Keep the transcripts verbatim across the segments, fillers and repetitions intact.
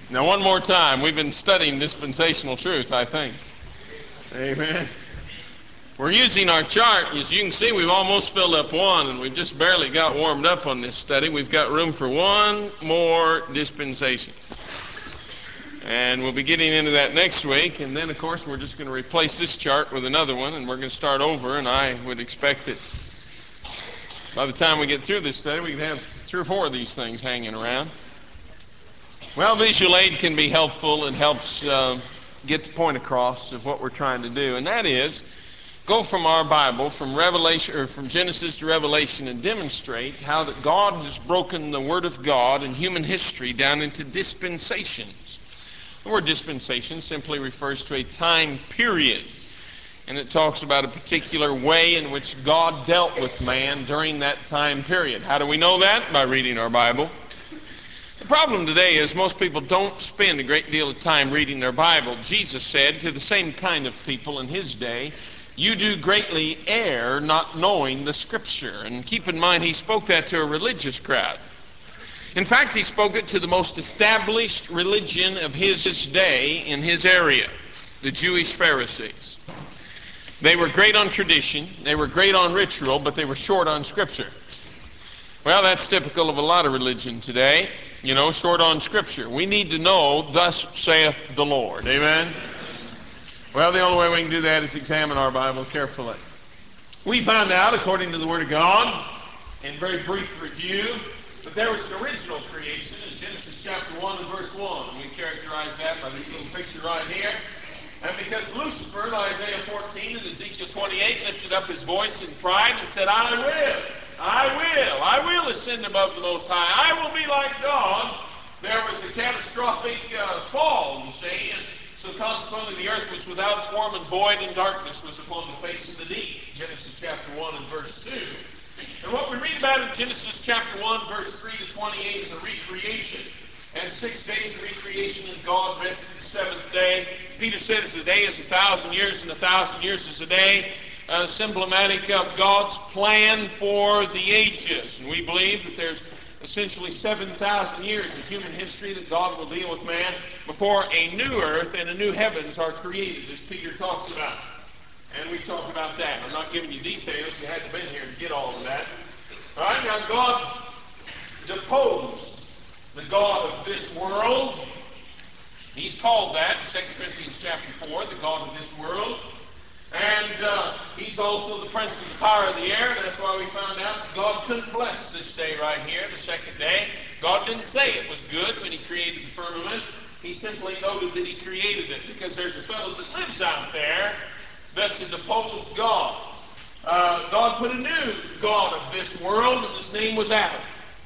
Now, one more time. We've been studying dispensational truth, I think. Amen. We're using our chart. As you can see, we've almost filled up one, and we've just barely got warmed up on this study. We've got room for one more dispensation. And we'll be getting into that next week. And then, of course, we're just going to replace this chart with another one, and we're going to start over. And I would expect that by the time we get through this study, we can have three or four of these things hanging around. Well, visual aid can be helpful. It helps uh, get the point across of what we're trying to do. And that is, go from our Bible, from Revelation, or from Genesis to Revelation, and demonstrate how that God has broken the Word of God and human history down into dispensations. The word dispensation simply refers to a time period. And it talks about a particular way in which God dealt with man during that time period. How do we know that? By reading our Bible. The problem today is most people don't spend a great deal of time reading their Bible. Jesus said to the same kind of people in his day, "You do greatly err not knowing the Scripture." And keep in mind, he spoke that to a religious crowd. In fact, he spoke it to the most established religion of his day in his area, the Jewish Pharisees. They were great on tradition, they were great on ritual, but they were short on Scripture. Well, that's typical of a lot of religion today, you know, short on Scripture. We need to know, "Thus saith the Lord." Amen? Well, the only way we can do that is examine our Bible carefully. We found out, according to the Word of God, in very brief review, that there was an original creation in Genesis chapter one and verse one. And we characterize that by this little picture right here. And because Lucifer, in Isaiah fourteen and Ezekiel twenty-eight, lifted up his voice in pride and said, "I will, I will, I will ascend above the Most High. I will be like God." There was a catastrophic uh, fall, you see, and so consequently the earth was without form and void, and darkness was upon the face of the deep. Genesis chapter one and verse two. And what we read about in Genesis chapter one, verse three to twenty-eight is a recreation. And six days of recreation, and God rested the seventh day. Peter said, "As a day is a thousand years, and a thousand years is a day." Uh, symptomatic of God's plan for the ages. And we believe that there's essentially seven thousand years of human history that God will deal with man before a new earth and a new heavens are created, as Peter talks about. And we talk about that. I'm not giving you details. You hadn't been here to get all of that. All right, now God deposed the God of this world. He's called that in Second Corinthians chapter four, the God of this world. And uh, he's also the prince of the power of the air. That's why we found out that God couldn't bless this day right here, the second day. God didn't say it was good when he created the firmament. He simply noted that he created it, because there's a fellow that lives out there that's a deposed God. Uh, God put a new God of this world, and his name was Adam.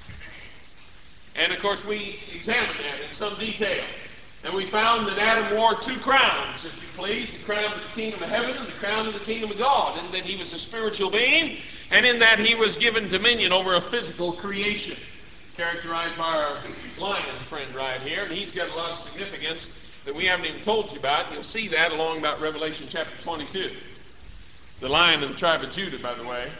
And of course we examined that in some detail. And we found that Adam wore two crowns, if you please, the crown of the kingdom of heaven and the crown of the kingdom of God, in that he was a spiritual being, and in that he was given dominion over a physical creation, characterized by our lion friend right here. And he's got a lot of significance that we haven't even told you about. You'll see that along about Revelation chapter twenty-two. The lion of the tribe of Judah, by the way.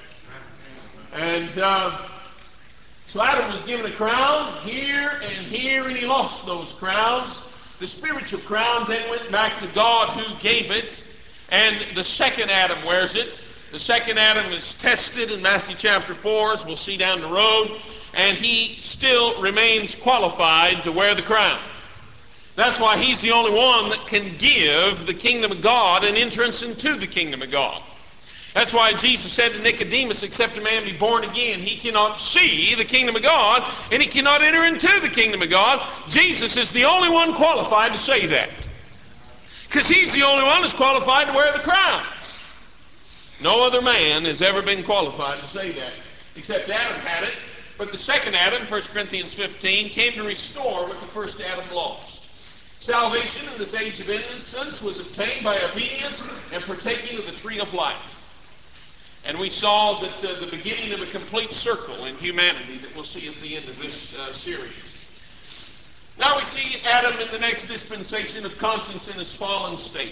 And uh, so Adam was given a crown here and here, and he lost those crowns. The spiritual crown then went back to God, who gave it, and the second Adam wears it. The second Adam is tested in Matthew chapter four, as we'll see down the road, and he still remains qualified to wear the crown. That's why he's the only one that can give the kingdom of God an entrance into the kingdom of God. That's why Jesus said to Nicodemus, "Except a man be born again, he cannot see the kingdom of God, and he cannot enter into the kingdom of God." Jesus is the only one qualified to say that, because he's the only one who's qualified to wear the crown. No other man has ever been qualified to say that, except Adam had it. But the second Adam, First Corinthians fifteen, came to restore what the first Adam lost. Salvation in this age of innocence was obtained by obedience and partaking of the tree of life. And we saw that uh, the beginning of a complete circle in humanity that we'll see at the end of this uh, series. Now we see Adam in the next dispensation of conscience in his fallen state.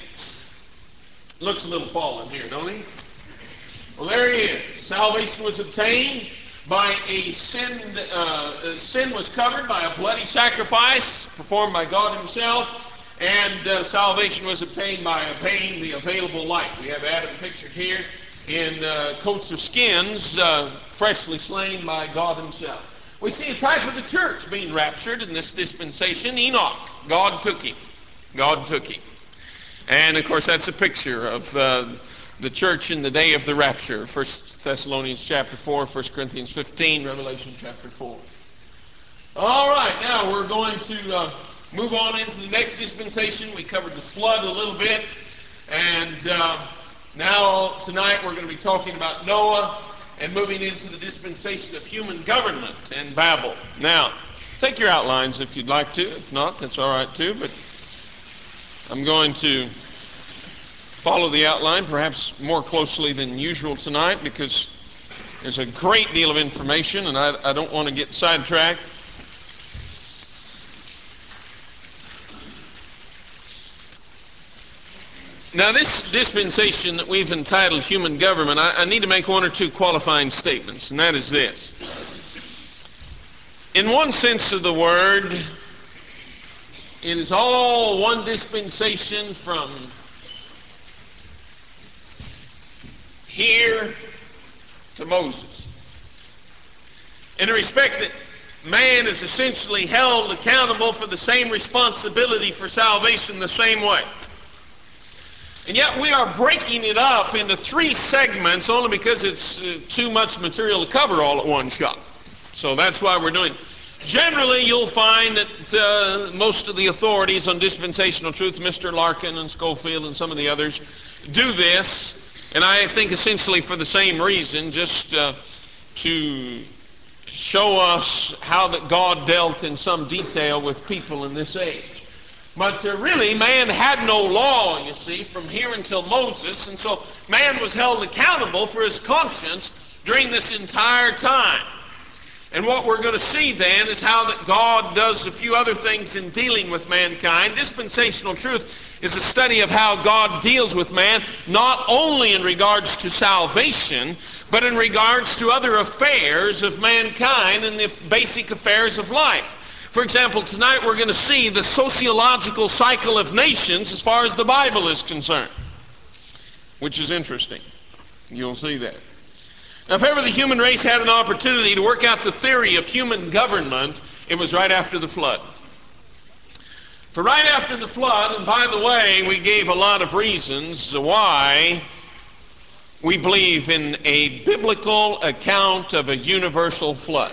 Looks a little fallen here, don't he? Well, there he is. Salvation was obtained by a sin, uh, sin was covered by a bloody sacrifice performed by God himself, and uh, salvation was obtained by obeying the available light. We have Adam pictured here in uh, coats of skins, uh, freshly slain by God himself. We see a type of the church being raptured in this dispensation. Enoch, God took him. God took him. And of course that's a picture of uh, the church in the day of the rapture. First Thessalonians chapter four, First Corinthians fifteen, Revelation chapter four. All right, now we're going to uh, move on into the next dispensation. We covered the flood a little bit, and uh, now tonight we're going to be talking about Noah and moving into the dispensation of human government and Babel. Now, take your outlines if you'd like to. If not, that's all right too, but I'm going to follow the outline perhaps more closely than usual tonight because there's a great deal of information and I, I don't want to get sidetracked. Now this dispensation that we've entitled Human Government, I, I need to make one or two qualifying statements, and that is this. In one sense of the word, it is all one dispensation from here to Moses. In the respect that man is essentially held accountable for the same responsibility for salvation the same way. And yet we are breaking it up into three segments only because it's uh, too much material to cover all at one shot. So that's why we're doing it. Generally, you'll find that uh, most of the authorities on dispensational truth, Mister Larkin and Schofield and some of the others, do this. And I think essentially for the same reason, just uh, to show us how that God dealt in some detail with people in this age. But uh, really, man had no law, you see, from here until Moses, and so man was held accountable for his conscience during this entire time. And what we're going to see then is how that God does a few other things in dealing with mankind. Dispensational truth is a study of how God deals with man, not only in regards to salvation, but in regards to other affairs of mankind and the basic affairs of life. For example, tonight we're going to see the sociological cycle of nations as far as the Bible is concerned, which is interesting. You'll see that. Now, if ever the human race had an opportunity to work out the theory of human government, it was right after the flood. For right after the flood, and by the way, we gave a lot of reasons why we believe in a biblical account of a universal flood.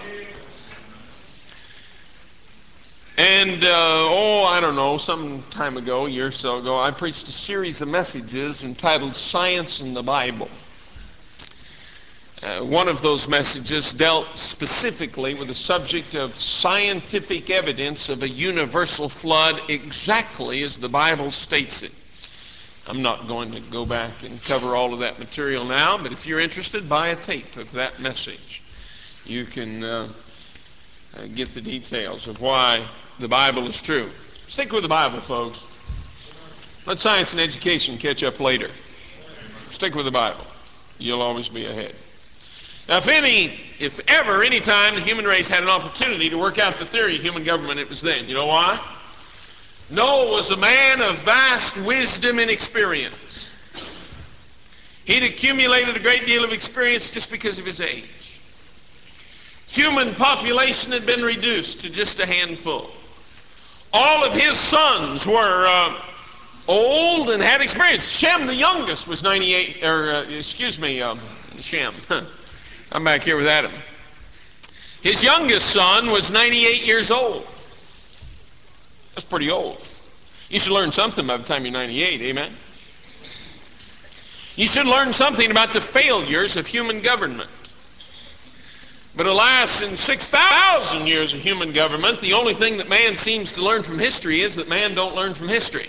And, uh, oh, I don't know, some time ago, a year or so ago, I preached a series of messages entitled Science in the Bible. Uh, one of those messages dealt specifically with the subject of scientific evidence of a universal flood exactly as the Bible states it. I'm not going to go back and cover all of that material now, but if you're interested, buy a tape of that message. You can uh, uh, get the details of why the Bible is true. Stick with the Bible, folks. Let science and education catch up later. Stick with the Bible. You'll always be ahead. Now, if any, if ever, any time the human race had an opportunity to work out the theory of human government, it was then. You know why? Noah was a man of vast wisdom and experience. He'd accumulated a great deal of experience just because of his age. Human population had been reduced to just a handful. All of his sons were uh, old and had experience. Shem, the youngest, was ninety-eight, or uh, excuse me, um, Shem. I'm back here with Adam. His youngest son was ninety-eight years old. That's pretty old. You should learn something by the time you're ninety-eight, amen? You should learn something about the failures of human government. But alas, in six thousand years of human government, the only thing that man seems to learn from history is that man don't learn from history.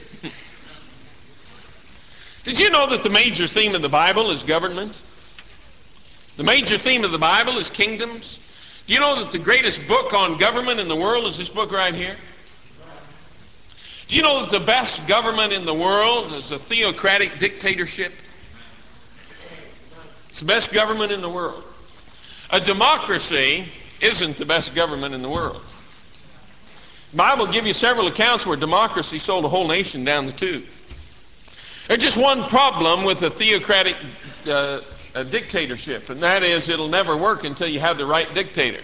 Did you know that the major theme of the Bible is government? The major theme of the Bible is kingdoms. Do you know that the greatest book on government in the world is this book right here? Do you know that the best government in the world is a theocratic dictatorship? It's the best government in the world. A democracy isn't the best government in the world. The Bible will give you several accounts where democracy sold a whole nation down the tube. There's just one problem with a theocratic uh, a dictatorship, and that is it'll never work until you have the right dictator.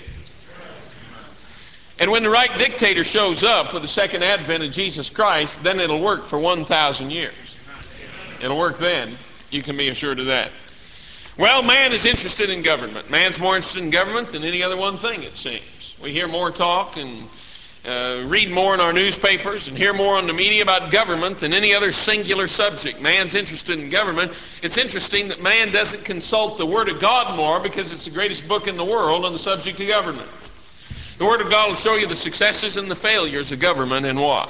And when the right dictator shows up with the second advent of Jesus Christ, then it'll work for one thousand years. It'll work then. You can be assured of that. Well, man is interested in government. Man's more interested in government than any other one thing, it seems. We hear more talk and uh, read more in our newspapers and hear more on the media about government than any other singular subject. Man's interested in government. It's interesting that man doesn't consult the Word of God more because it's the greatest book in the world on the subject of government. The Word of God will show you the successes and the failures of government and why.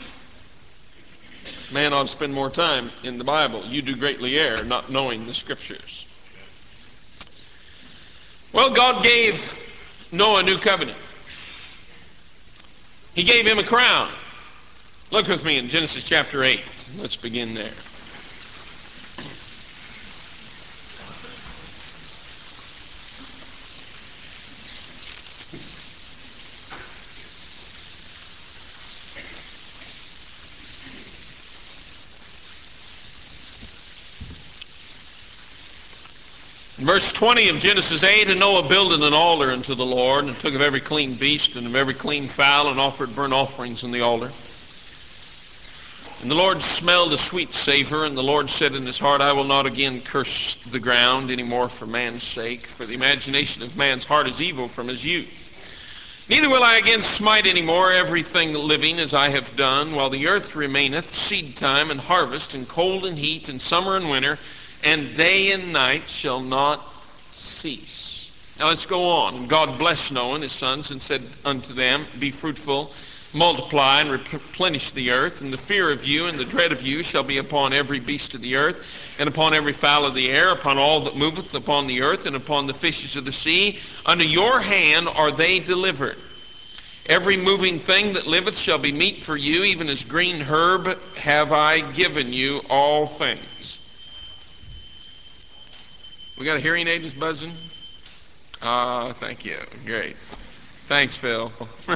Man ought to spend more time in the Bible. You do greatly err, not knowing the Scriptures. Well, God gave Noah a new covenant. He gave him a crown. Look with me in Genesis chapter eight. Let's begin there. In verse twenty of Genesis eight, and Noah builded an altar unto the Lord, and took of every clean beast and of every clean fowl, and offered burnt offerings on the altar. And the Lord smelled a sweet savor, and the Lord said in his heart, I will not again curse the ground any more for man's sake, for the imagination of man's heart is evil from his youth. Neither will I again smite any more everything living as I have done, while the earth remaineth, seed time and harvest, and cold and heat, and summer and winter, and day and night shall not cease. Now let's go on. And God blessed Noah and his sons, and said unto them, Be fruitful, multiply, and replenish the earth, and the fear of you and the dread of you shall be upon every beast of the earth, and upon every fowl of the air, upon all that moveth upon the earth, and upon the fishes of the sea. Unto your hand are they delivered. Every moving thing that liveth shall be meat for you, even as green herb have I given you all things. We got a hearing aid that's buzzing? Ah, uh, thank you. Great. Thanks, Phil.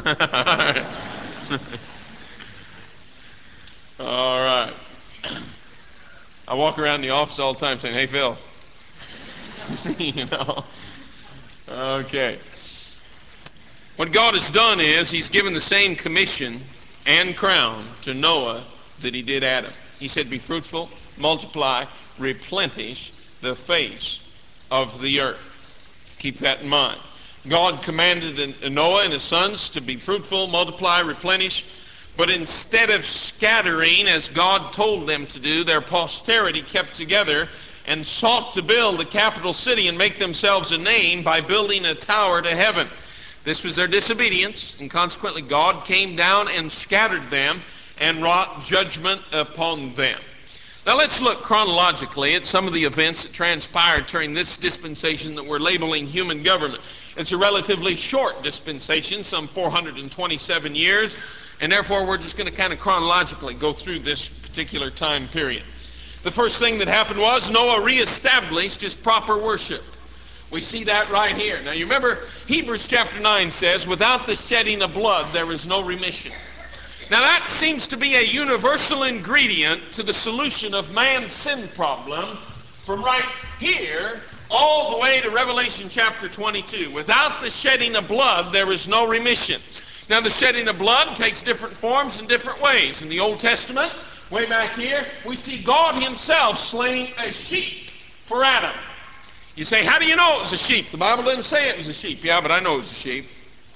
All right. I walk around the office all the time saying, hey, Phil. You know. Okay. What God has done is he's given the same commission and crown to Noah that he did Adam. He said, be fruitful, multiply, replenish the face of the earth. Keep that in mind. God commanded Noah and his sons to be fruitful, multiply, replenish, but instead of scattering as God told them to do, their posterity kept together and sought to build a capital city and make themselves a name by building a tower to heaven. This was their disobedience, and consequently God came down and scattered them and wrought judgment upon them. Now let's look chronologically at some of the events that transpired during this dispensation that we're labeling human government. It's a relatively short dispensation, some four hundred twenty-seven years, and therefore we're just going to kind of chronologically go through this particular time period. The first thing that happened was Noah reestablished his proper worship. We see that right here. Now you remember Hebrews chapter nine says, without the shedding of blood there is no remission. Now that seems to be a universal ingredient to the solution of man's sin problem from right here all the way to Revelation chapter twenty-two. Without the shedding of blood, there is no remission. Now the shedding of blood takes different forms in different ways. In the Old Testament, way back here, we see God himself slaying a sheep for Adam. You say, how do you know it was a sheep? The Bible doesn't say it was a sheep. Yeah, but I know it was a sheep.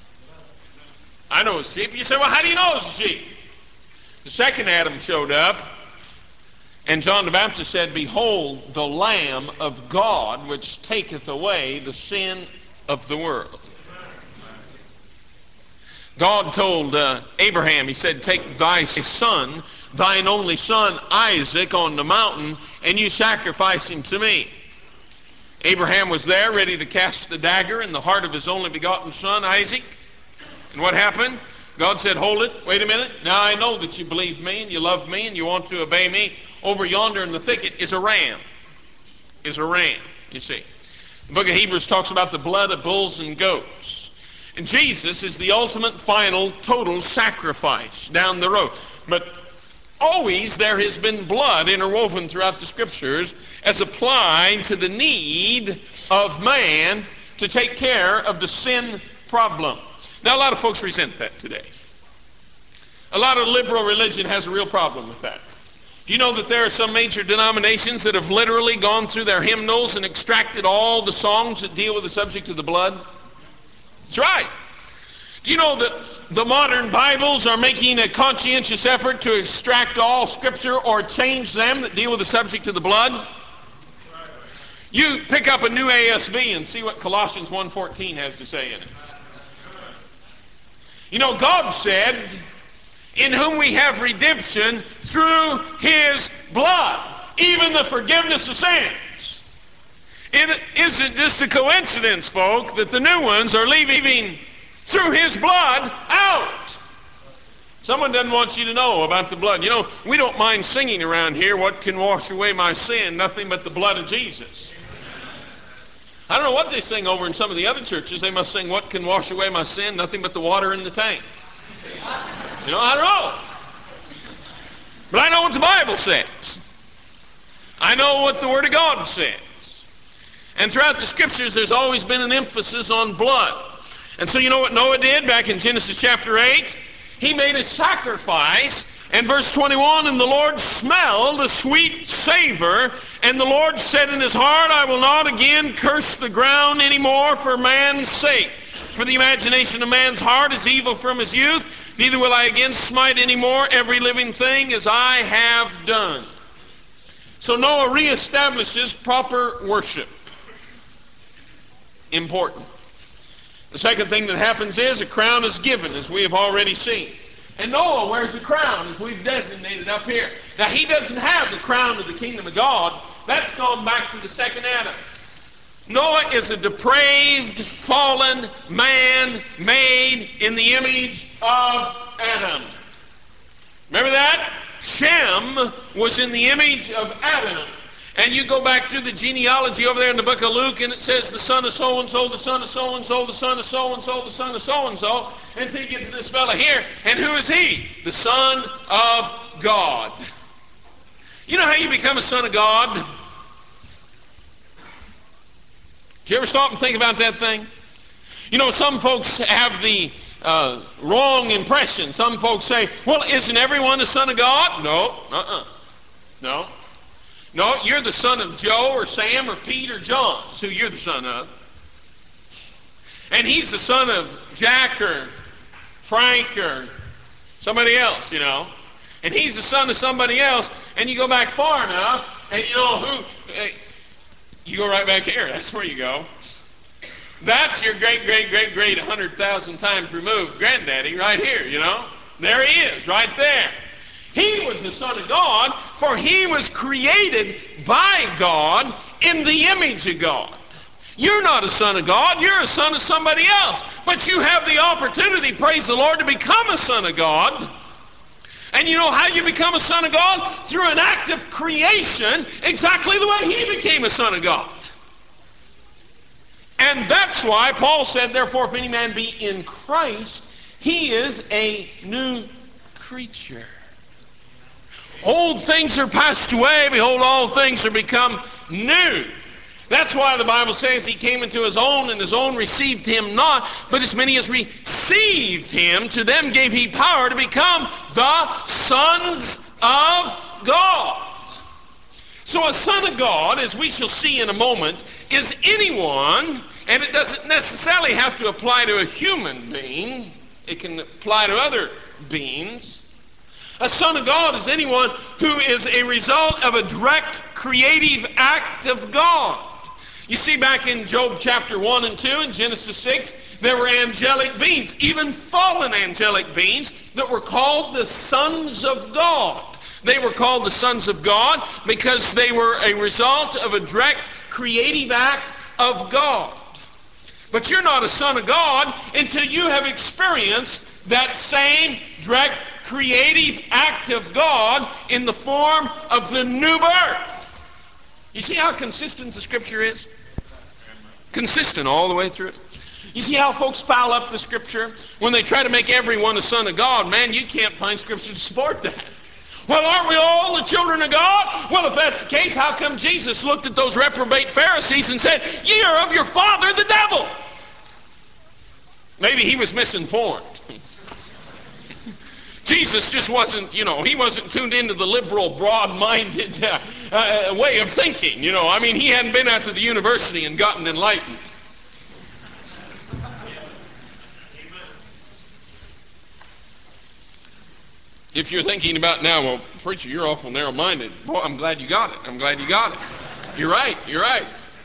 I know it was a sheep. You say, well, how do you know it was a sheep? The second Adam showed up, and John the Baptist said, behold, the Lamb of God, which taketh away the sin of the world. God told uh, Abraham, he said, take thy son, thine only son, Isaac, on the mountain, and you sacrifice him to me. Abraham was there, ready to cast the dagger in the heart of his only begotten son, Isaac. And what happened? God said, hold it, wait a minute. Now I know that you believe me and you love me and you want to obey me. Over yonder in the thicket is a ram. Is a ram, you see. The book of Hebrews talks about the blood of bulls and goats. And Jesus is the ultimate, final, total sacrifice down the road. But always there has been blood interwoven throughout the Scriptures as applied to the need of man to take care of the sin problem. Now, a lot of folks resent that today. A lot of liberal religion has a real problem with that. Do you know that there are some major denominations that have literally gone through their hymnals and extracted all the songs that deal with the subject of the blood? That's right. Do you know that the modern Bibles are making a conscientious effort to extract all Scripture or change them that deal with the subject of the blood? You pick up a new A S V and see what Colossians one fourteen has to say in it. You know, God said, in whom we have redemption through His blood, even the forgiveness of sins. It isn't just a coincidence, folk, that the new ones are leaving through His blood out. Someone doesn't want you to know about the blood. You know, we don't mind singing around here, what can wash away my sin? Nothing but the blood of Jesus. I don't know what they sing over in some of the other churches. They must sing, what can wash away my sin? Nothing but the water in the tank. You know, I don't know. But I know what the Bible says. I know what the Word of God says. And throughout the Scriptures, there's always been an emphasis on blood. And so you know what Noah did back in Genesis chapter eight? He made a sacrifice. And verse twenty-one, and the Lord smelled a sweet savor, and the Lord said in his heart, I will not again curse the ground anymore for man's sake. For the imagination of man's heart is evil from his youth, neither will I again smite anymore every living thing as I have done. So Noah reestablishes proper worship. Important. The second thing that happens is a crown is given, as we have already seen. And Noah wears a crown, as we've designated up here. Now, he doesn't have the crown of the kingdom of God. That's gone back to the second Adam. Noah is a depraved, fallen man made in the image of Adam. Remember that? Shem was in the image of Adam. And you go back through the genealogy over there in the book of Luke, and it says the son of so-and-so, the son of so-and-so, the son of so-and-so, the son of so-and-so. Until you get to this fella here. And who is he? The Son of God. You know how you become a son of God? Did you ever stop and think about that thing? You know, some folks have the uh, wrong impression. Some folks say, well, isn't everyone a son of God? No. Uh-uh. No. No, you're the son of Joe or Sam or Pete or John. That's who you're the son of. And he's the son of Jack or Frank or somebody else, you know. And he's the son of somebody else. And you go back far enough, and you know who... Hey, you go right back here. That's where you go. That's your great, great, great, great one hundred thousand times removed granddaddy right here, you know. There he is, right there. He was the Son of God, for he was created by God in the image of God. You're not a son of God, you're a son of somebody else. But you have the opportunity, praise the Lord, to become a son of God. And you know how you become a son of God? Through an act of creation, exactly the way he became a son of God. And that's why Paul said, therefore, if any man be in Christ, he is a new creature. Old things are passed away, behold, all things are become new. That's why the Bible says he came into his own, and his own received him not. But as many as received him, to them gave he power to become the sons of God. So a son of God, as we shall see in a moment, is anyone, and it doesn't necessarily have to apply to a human being. It can apply to other beings. A son of God is anyone who is a result of a direct creative act of God. You see, back in Job chapter one and two and Genesis six, there were angelic beings, even fallen angelic beings, that were called the sons of God. They were called the sons of God because they were a result of a direct creative act of God. But you're not a son of God until you have experienced that same direct creative act of God in the form of the new birth. You see how consistent the Scripture is? Consistent all the way through. You see how folks foul up the Scripture? When they try to make everyone a son of God, man, you can't find Scripture to support that. Well, aren't we all the children of God? Well, if that's the case, how come Jesus looked at those reprobate Pharisees and said, "Ye are of your father, the devil"? Maybe he was misinformed. Jesus just wasn't, you know, he wasn't tuned into the liberal, broad-minded uh, uh, way of thinking, you know. I mean, he hadn't been out to the university and gotten enlightened. If you're thinking about now, well, preacher, you're awful narrow-minded. Boy, I'm glad you got it. I'm glad you got it. You're right. You're right.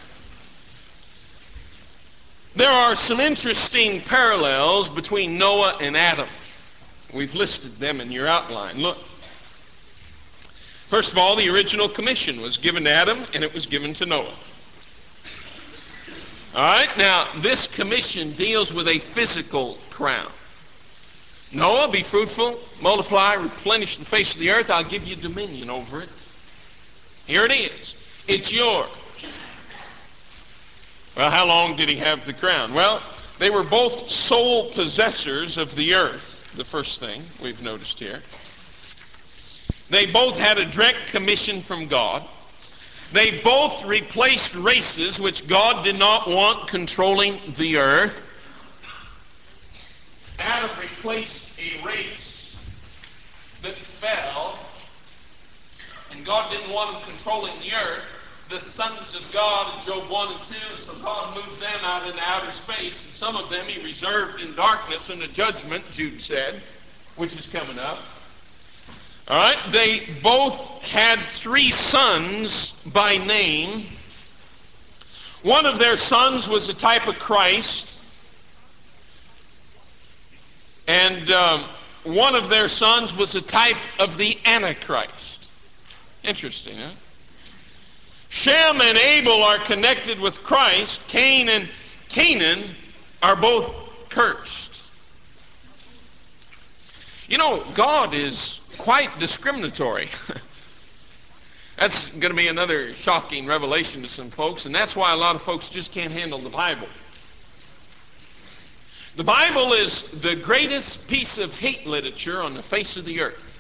There are some interesting parallels between Noah and Adam. We've listed them in your outline. Look. First of all, the original commission was given to Adam, and it was given to Noah. All right, now, this commission deals with a physical crown. Noah, be fruitful, multiply, replenish the face of the earth. I'll give you dominion over it. Here it is. It's yours. Well, how long did he have the crown? Well, they were both sole possessors of the earth. The first thing we've noticed here. They both had a direct commission from God. They both replaced races which God did not want controlling the earth. Adam replaced a race that fell, and God didn't want them controlling the earth. The sons of God in Job one and two, and so God moved them out into outer space, and some of them he reserved in darkness in the judgment, Jude said, which is coming up. All right, they both had three sons by name. One of their sons was a type of Christ, and um, one of their sons was a type of the Antichrist. Interesting, huh? Shem and Abel are connected with Christ. Cain and Canaan are both cursed. You know, God is quite discriminatory. That's going to be another shocking revelation to some folks, and that's why a lot of folks just can't handle the Bible. The Bible is the greatest piece of hate literature on the face of the earth.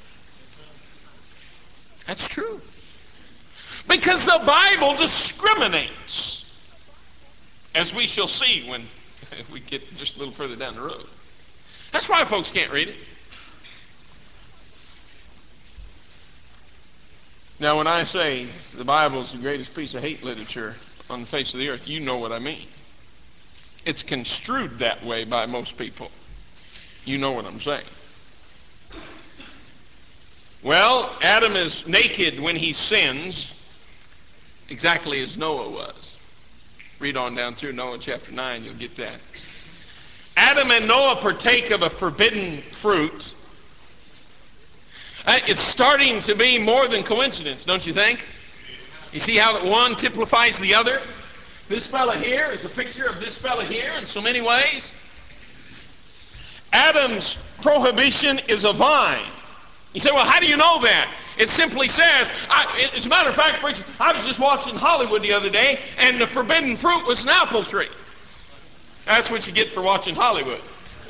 That's true. Because the Bible discriminates, as we shall see when we get just a little further down the road. That's why folks can't read it. Now, when I say the Bible is the greatest piece of hate literature on the face of the earth, you know what I mean. It's construed that way by most people. You know what I'm saying. Well, Adam is naked when he sins, exactly as Noah was. Read on down through Noah chapter nine, you'll get that. Adam and Noah partake of a forbidden fruit. It's starting to be more than coincidence, don't you think? You see how one typifies the other? This fella here is a picture of this fella here in so many ways. Adam's prohibition is a vine. You say, well, how do you know that? It simply says, I, as a matter of fact, preacher, I was just watching Hollywood the other day, and the forbidden fruit was an apple tree. That's what you get for watching Hollywood.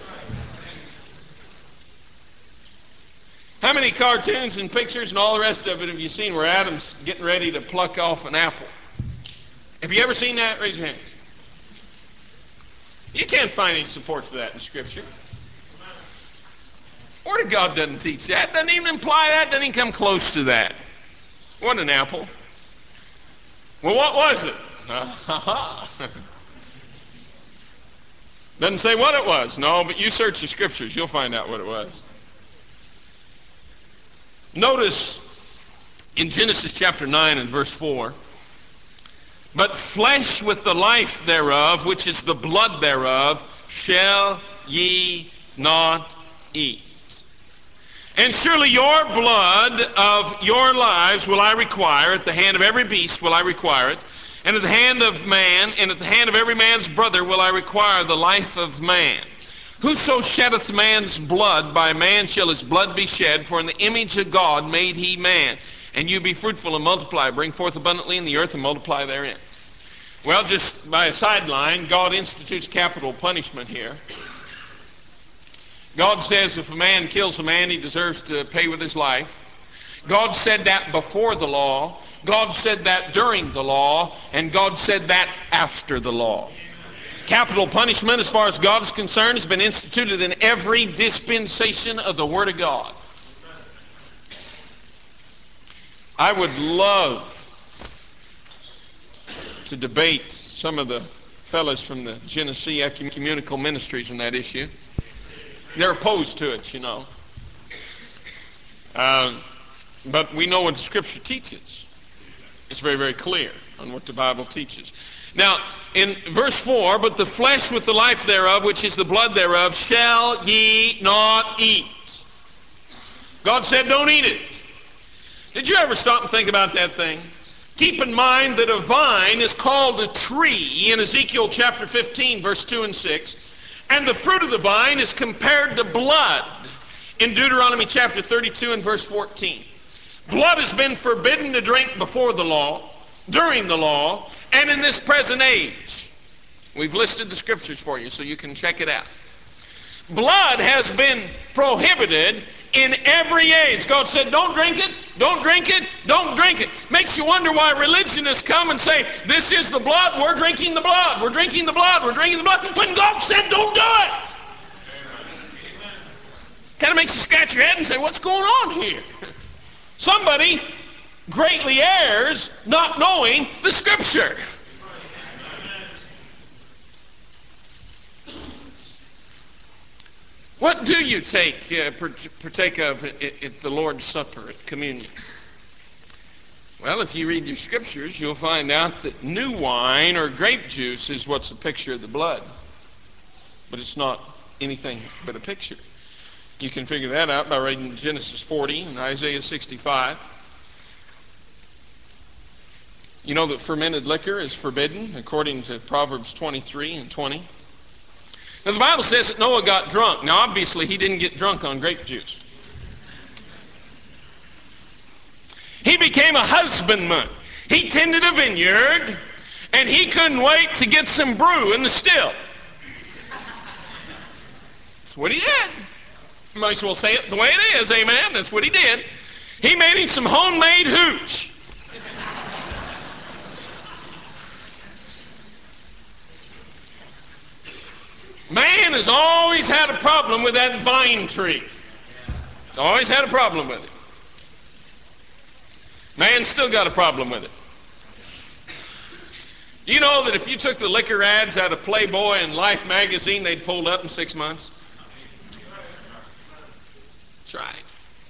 How many cartoons and pictures and all the rest of it have you seen where Adam's getting ready to pluck off an apple? Have you ever seen that? Raise your hands. You can't find any support for that in Scripture. Word of God doesn't teach that. Doesn't even imply that. Doesn't even come close to that. What an apple. Well, what was it? Doesn't say what it was. No, but you search the Scriptures. You'll find out what it was. Notice in Genesis chapter nine and verse four, but flesh with the life thereof, which is the blood thereof, shall ye not eat. And surely your blood of your lives will I require, at the hand of every beast will I require it, and at the hand of man, and at the hand of every man's brother will I require the life of man. Whoso sheddeth man's blood, by man shall his blood be shed, for in the image of God made he man. And you be fruitful and multiply, bring forth abundantly in the earth and multiply therein. Well, just by a sideline, God institutes capital punishment here. God says if a man kills a man, he deserves to pay with his life. God said that before the law. God said that during the law. And God said that after the law. Capital punishment, as far as God is concerned, has been instituted in every dispensation of the Word of God. I would love to debate some of the fellows from the Genesee Ecumenical Ministries on that issue. They're opposed to it, you know. Uh, but we know what the Scripture teaches. It's very, very clear on what the Bible teaches. Now, in verse four, but the flesh with the life thereof, which is the blood thereof, shall ye not eat. God said, don't eat it. Did you ever stop and think about that thing? Keep in mind that a vine is called a tree in Ezekiel chapter fifteen, verse two and six. And the fruit of the vine is compared to blood in Deuteronomy chapter thirty-two and verse fourteen. Blood has been forbidden to drink before the law, during the law, and in this present age. We've listed the scriptures for you so you can check it out. Blood has been prohibited in every age. God said, don't drink it, don't drink it, don't drink it. Makes you wonder why religionists come and say, this is the blood, we're drinking the blood, we're drinking the blood, we're drinking the blood, when God said, don't do it. Kind of makes you scratch your head and say, what's going on here? Somebody greatly errs not knowing the Scripture. What do you take, uh, partake of at, at the Lord's Supper, at communion? Well, if you read your scriptures, you'll find out that new wine or grape juice is what's a picture of the blood. But it's not anything but a picture. You can figure that out by reading Genesis forty and Isaiah sixty-five. You know that fermented liquor is forbidden according to Proverbs twenty-three and twenty. Now, the Bible says that Noah got drunk. Now, obviously, he didn't get drunk on grape juice. He became a husbandman. He tended a vineyard, and he couldn't wait to get some brew in the still. That's what he did. You might as well say it the way it is, amen? That's what he did. He made him some homemade hooch. Man has always had a problem with that vine tree. He's always had a problem with it. Man's still got a problem with it. You know that if you took the liquor ads out of Playboy and Life magazine, they'd fold up in six months? That's right.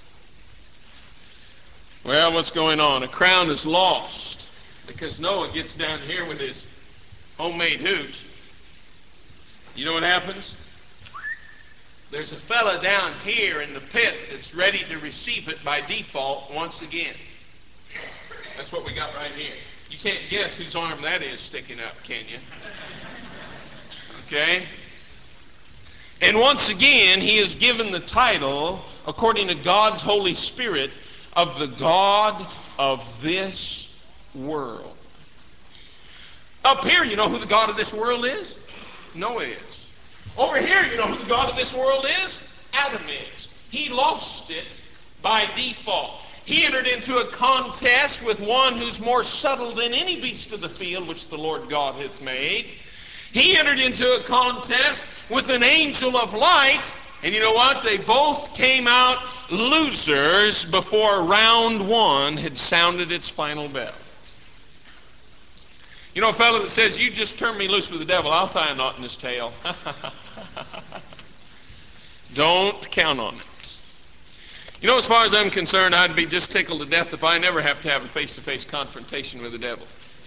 Well, what's going on? A crown is lost because Noah gets down here with his homemade hooch. You know what happens? There's a fella down here in the pit that's ready to receive it by default once again. That's what we got right here. You can't guess whose arm that is sticking up, can you? Okay? And once again, he is given the title, according to God's Holy Spirit, of the God of this world. Up here, you know who the God of this world is? Noah is. Over here, you know who the God of this world is? Adam is. He lost it by default. He entered into a contest with one who's more subtle than any beast of the field which the Lord God hath made. He entered into a contest with an angel of light, and you know what? They both came out losers before round one had sounded its final bell. You know a fellow that says, you just turn me loose with the devil, I'll tie a knot in his tail. Don't count on it. You know, as far as I'm concerned, I'd be just tickled to death if I never have to have a face-to-face confrontation with the devil.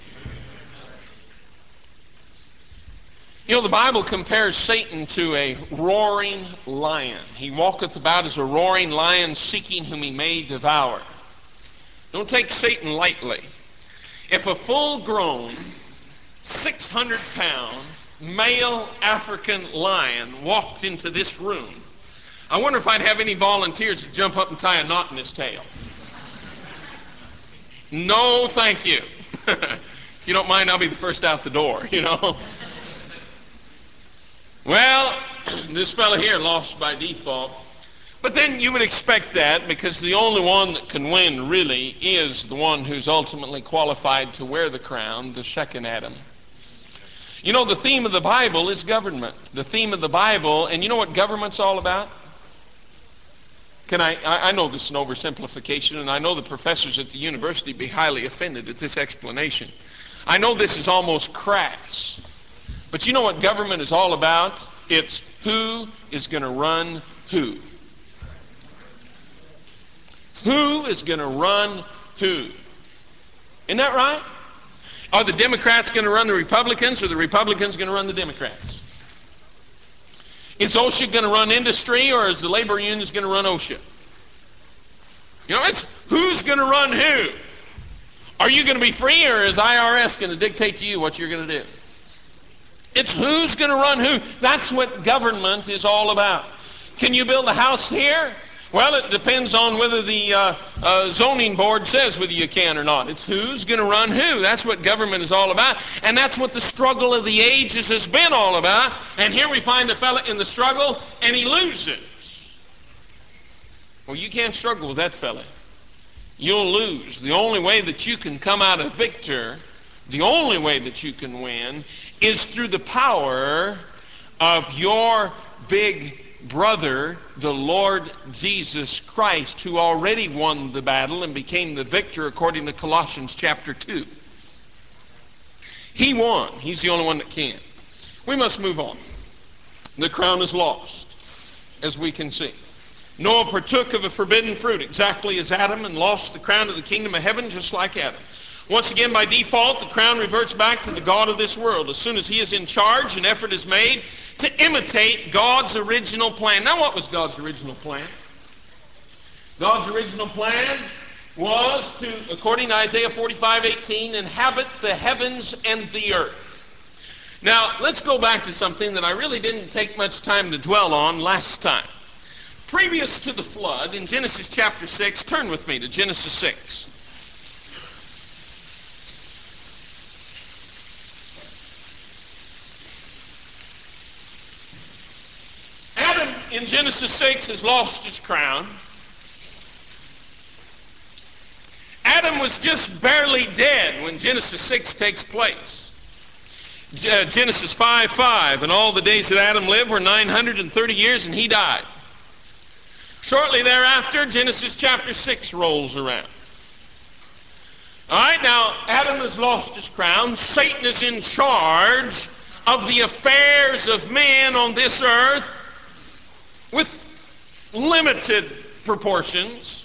You know, the Bible compares Satan to a roaring lion. He walketh about as a roaring lion, seeking whom he may devour. Don't take Satan lightly. If a full-grown, six hundred pound, male African lion walked into this room, I wonder if I'd have any volunteers to jump up and tie a knot in his tail. No, thank you. If you don't mind, I'll be the first out the door, you know. Well, this fellow here lost by default. But then you would expect that, because the only one that can win really is the one who's ultimately qualified to wear the crown, the second Adam. You know, the theme of the Bible is government. The theme of the Bible, and you know what government's all about? Can I, I know this is an oversimplification, and I know the professors at the university be highly offended at this explanation. I know this is almost crass. But you know what government is all about? It's who is going to run who. Who is going to run who? Isn't that right? Are the Democrats going to run the Republicans, or the Republicans going to run the Democrats? Is OSHA going to run industry, or is the labor unions going to run OSHA? You know, it's who's going to run who. Are you going to be free, or is I R S going to dictate to you what you're going to do? It's who's going to run who. That's what government is all about. Can you build a house here? Well, it depends on whether the uh, uh, zoning board says whether you can or not. It's who's going to run who. That's what government is all about. And that's what the struggle of the ages has been all about. And here we find a fella in the struggle, and he loses. Well, you can't struggle with that fella. You'll lose. The only way that you can come out a victor, the only way that you can win, is through the power of your big brother, the Lord Jesus Christ, who already won the battle and became the victor according to Colossians chapter two. He won. He's the only one that can. We must move on. The crown is lost, as we can see. Noah partook of a forbidden fruit exactly as Adam, and lost the crown of the kingdom of heaven just like Adam. Once again, by default, the crown reverts back to the God of this world. As soon as he is in charge, an effort is made to imitate God's original plan. Now, what was God's original plan? God's original plan was to, according to Isaiah forty-five eighteen, inhabit the heavens and the earth. Now, let's go back to something that I really didn't take much time to dwell on last time. Previous to the flood, in Genesis chapter six, turn with me to Genesis six. Adam, in Genesis six, has lost his crown. Adam was just barely dead when Genesis six takes place. Genesis five five, and all the days that Adam lived were nine hundred thirty years, and he died. Shortly thereafter, Genesis chapter six rolls around. All right, now, Adam has lost his crown. Satan is in charge of the affairs of man on this earth with limited proportions.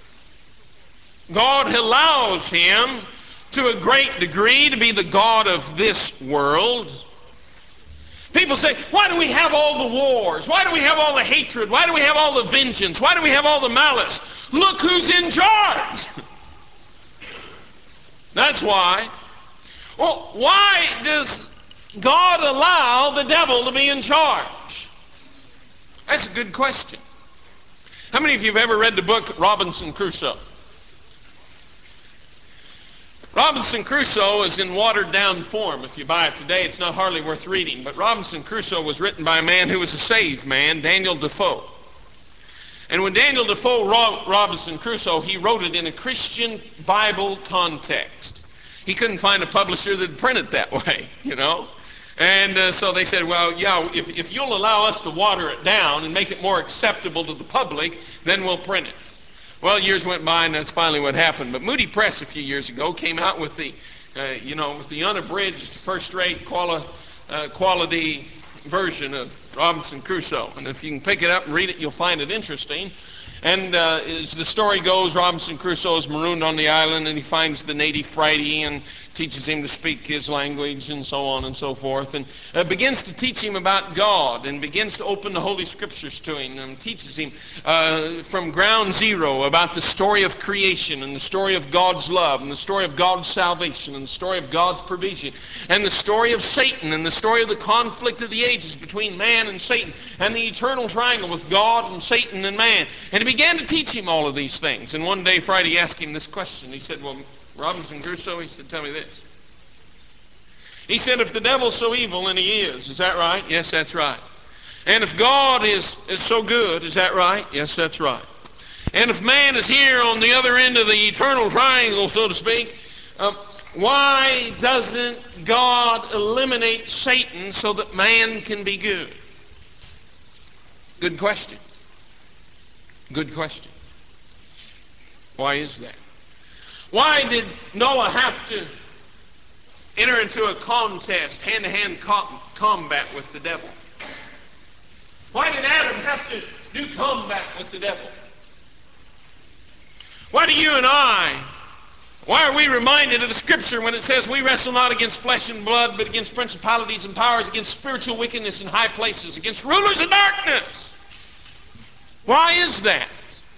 God allows him to a great degree to be the God of this world. People say, why do we have all the wars? Why do we have all the hatred? Why do we have all the vengeance? Why do we have all the malice? Look who's in charge. That's why. Well, why does God allow the devil to be in charge? That's a good question. How many of you have ever read the book Robinson Crusoe? Robinson Crusoe is in watered-down form. If you buy it today, it's not hardly worth reading. But Robinson Crusoe was written by a man who was a saved man, Daniel Defoe. And when Daniel Defoe wrote Robinson Crusoe, he wrote it in a Christian Bible context. He couldn't find a publisher that would print it that way, you know. And uh, so they said, well, yeah, if, if you'll allow us to water it down and make it more acceptable to the public, then we'll print it. Well, years went by, and that's finally what happened. But Moody Press a few years ago came out with the, uh, you know, with the unabridged, first-rate quali- uh, quality version of Robinson Crusoe. And if you can pick it up and read it, you'll find it interesting. And uh, as the story goes, Robinson Crusoe is marooned on the island, and he finds the native Friday and teaches him to speak his language and so on and so forth, and uh, begins to teach him about God, and begins to open the Holy Scriptures to him, and teaches him uh, from ground zero about the story of creation, and the story of God's love, and the story of God's salvation, and the story of God's provision, and the story of Satan, and the story of the conflict of the ages between man and Satan, and the eternal triangle with God and Satan and man. And he began to teach him all of these things. And one day Friday asked him this question. He said, well, Robinson Crusoe, he said, tell me this. He said, if the devil's so evil, and he is, is that right? Yes, that's right. And if God is, is so good, is that right? Yes, that's right. And if man is here on the other end of the eternal triangle, so to speak, um, why doesn't God eliminate Satan so that man can be good? Good question. Good question. Why is that? Why did Noah have to enter into a contest, hand-to-hand co- combat with the devil? Why did Adam have to do combat with the devil? Why do you and I, why are we reminded of the Scripture when it says we wrestle not against flesh and blood, but against principalities and powers, against spiritual wickedness in high places, against rulers of darkness? Why is that?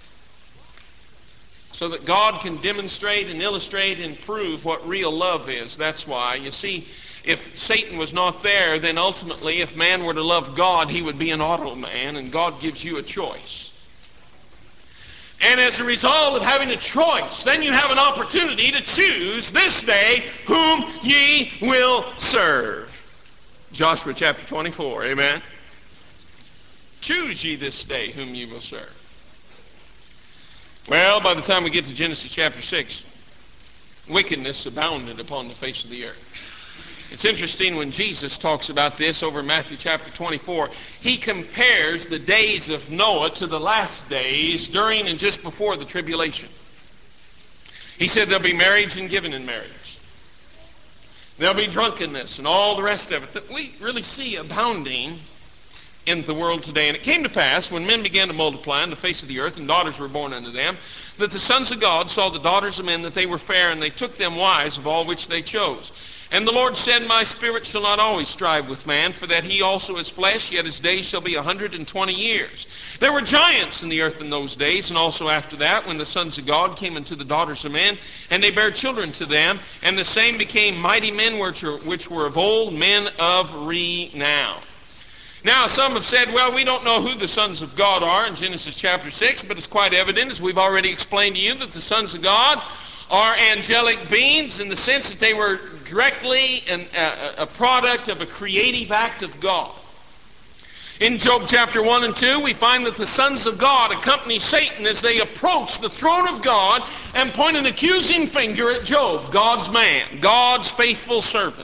So that God can demonstrate and illustrate and prove what real love is. That's why. You see, if Satan was not there, then ultimately, if man were to love God, he would be an auto man, and God gives you a choice. And as a result of having a choice, then you have an opportunity to choose this day whom ye will serve. Joshua chapter twenty-four, amen. Choose ye this day whom ye will serve. Well, by the time we get to Genesis chapter six, wickedness abounded upon the face of the earth. It's interesting when Jesus talks about this over Matthew chapter twenty-four, he compares the days of Noah to the last days during and just before the tribulation. He said there'll be marriage and giving in marriage. There'll be drunkenness and all the rest of it that we really see abounding in the world today. And it came to pass, when men began to multiply on the face of the earth, and daughters were born unto them, that the sons of God saw the daughters of men, that they were fair, and they took them wives of all which they chose. And the Lord said, my spirit shall not always strive with man, for that he also is flesh, yet his days shall be a hundred and twenty years. There were giants in the earth in those days, and also after that, when the sons of God came unto the daughters of men, and they bare children to them, and the same became mighty men which were, which were of old, men of renown. Now, some have said, well, we don't know who the sons of God are in Genesis chapter six, but it's quite evident, as we've already explained to you, that the sons of God are angelic beings in the sense that they were directly an, a, a product of a creative act of God. In Job chapter one and two, we find that the sons of God accompany Satan as they approach the throne of God and point an accusing finger at Job, God's man, God's faithful servant.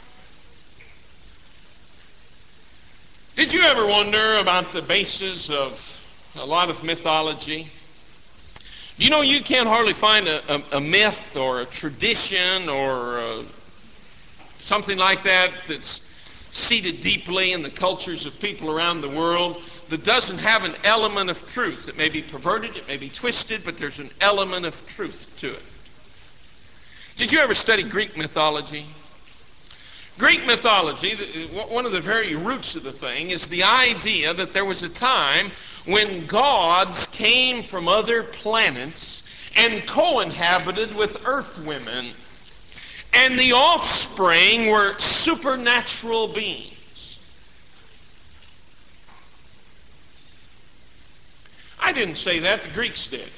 Did you ever wonder about the basis of a lot of mythology? You know, you can't hardly find a, a, a myth or a tradition or a, something like that that's seated deeply in the cultures of people around the world that doesn't have an element of truth. It may be perverted, it may be twisted, but there's an element of truth to it. Did you ever study Greek mythology? Greek mythology, one of the very roots of the thing, is the idea that there was a time when gods came from other planets and co-inhabited with earth women, and the offspring were supernatural beings. I didn't say that, the Greeks did.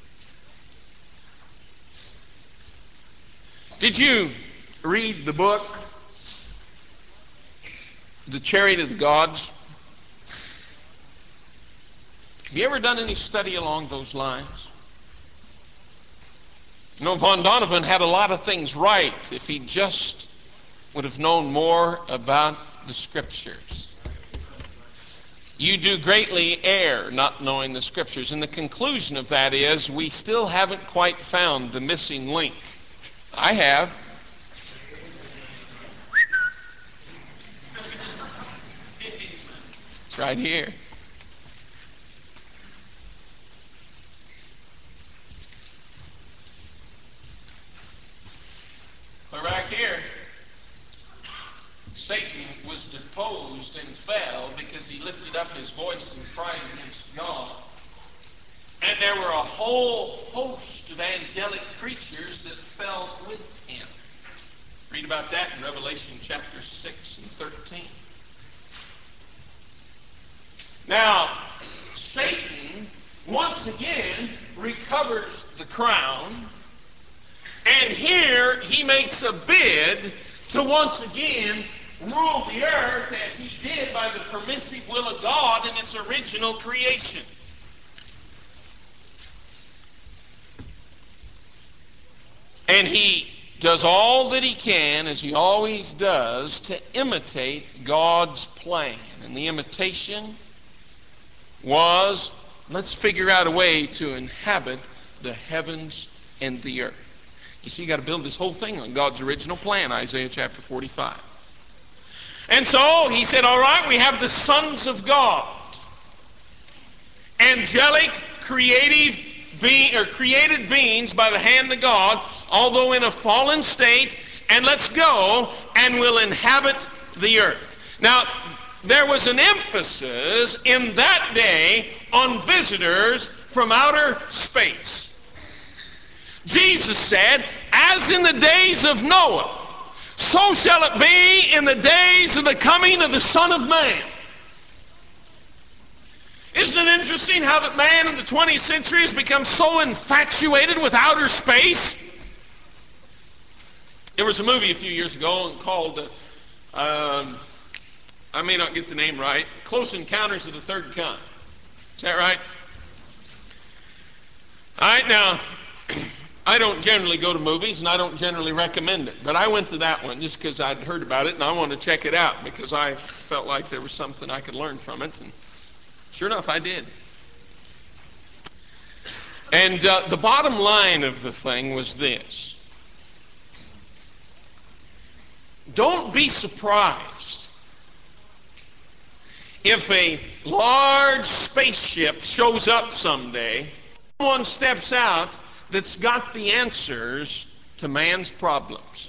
Did you read the book The Chariot of the Gods? Have you ever done any study along those lines? You know, Von Donovan had a lot of things right if he just would have known more about the Scriptures. You do greatly err not knowing the Scriptures. And the conclusion of that is we still haven't quite found the missing link. I have. It's right here. But back here, Satan was deposed and fell because he lifted up his voice and cried against God. And there were a whole host of angelic creatures that fell with him. Read about that in Revelation chapter six and thirteen. Now, Satan once again recovers the crown, and here he makes a bid to once again rule the earth as he did by the permissive will of God in its original creation. And he does all that he can, as he always does, to imitate God's plan. And the imitation was, let's figure out a way to inhabit the heavens and the earth. You see, you got to build this whole thing on God's original plan, Isaiah chapter forty-five. And so he said, all right, we have the sons of God, angelic, creative being, or created beings by the hand of God, although in a fallen state, and let's go and we'll inhabit the earth. Now, there was an emphasis in that day on visitors from outer space. Jesus said, as in the days of Noah, so shall it be in the days of the coming of the Son of Man. Isn't it interesting how that man in the twentieth century has become so infatuated with outer space? There was a movie a few years ago called, uh, um, I may not get the name right, Close Encounters of the Third Kind. Is that right? All right, now, I don't generally go to movies and I don't generally recommend it, but I went to that one just because I'd heard about it and I wanted to check it out because I felt like there was something I could learn from it, and sure enough, I did. And uh, the bottom line of the thing was this. Don't be surprised if a large spaceship shows up someday, someone steps out that's got the answers to man's problems.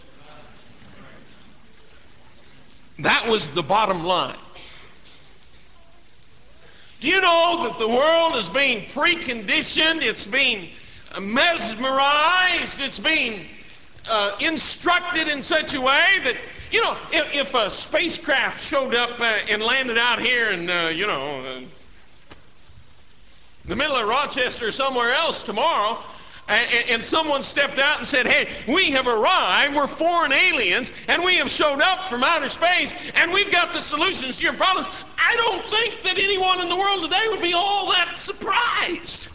That was the bottom line. Do you know that the world is being preconditioned, it's being mesmerized, it's being uh, instructed in such a way that, you know, if, if a spacecraft showed up uh, and landed out here in, uh, you know, uh, the middle of Rochester or somewhere else tomorrow, and, and someone stepped out and said, hey, we have arrived, we're foreign aliens, and we have showed up from outer space, and we've got the solutions to your problems, I don't think that anyone in the world today would be all that surprised.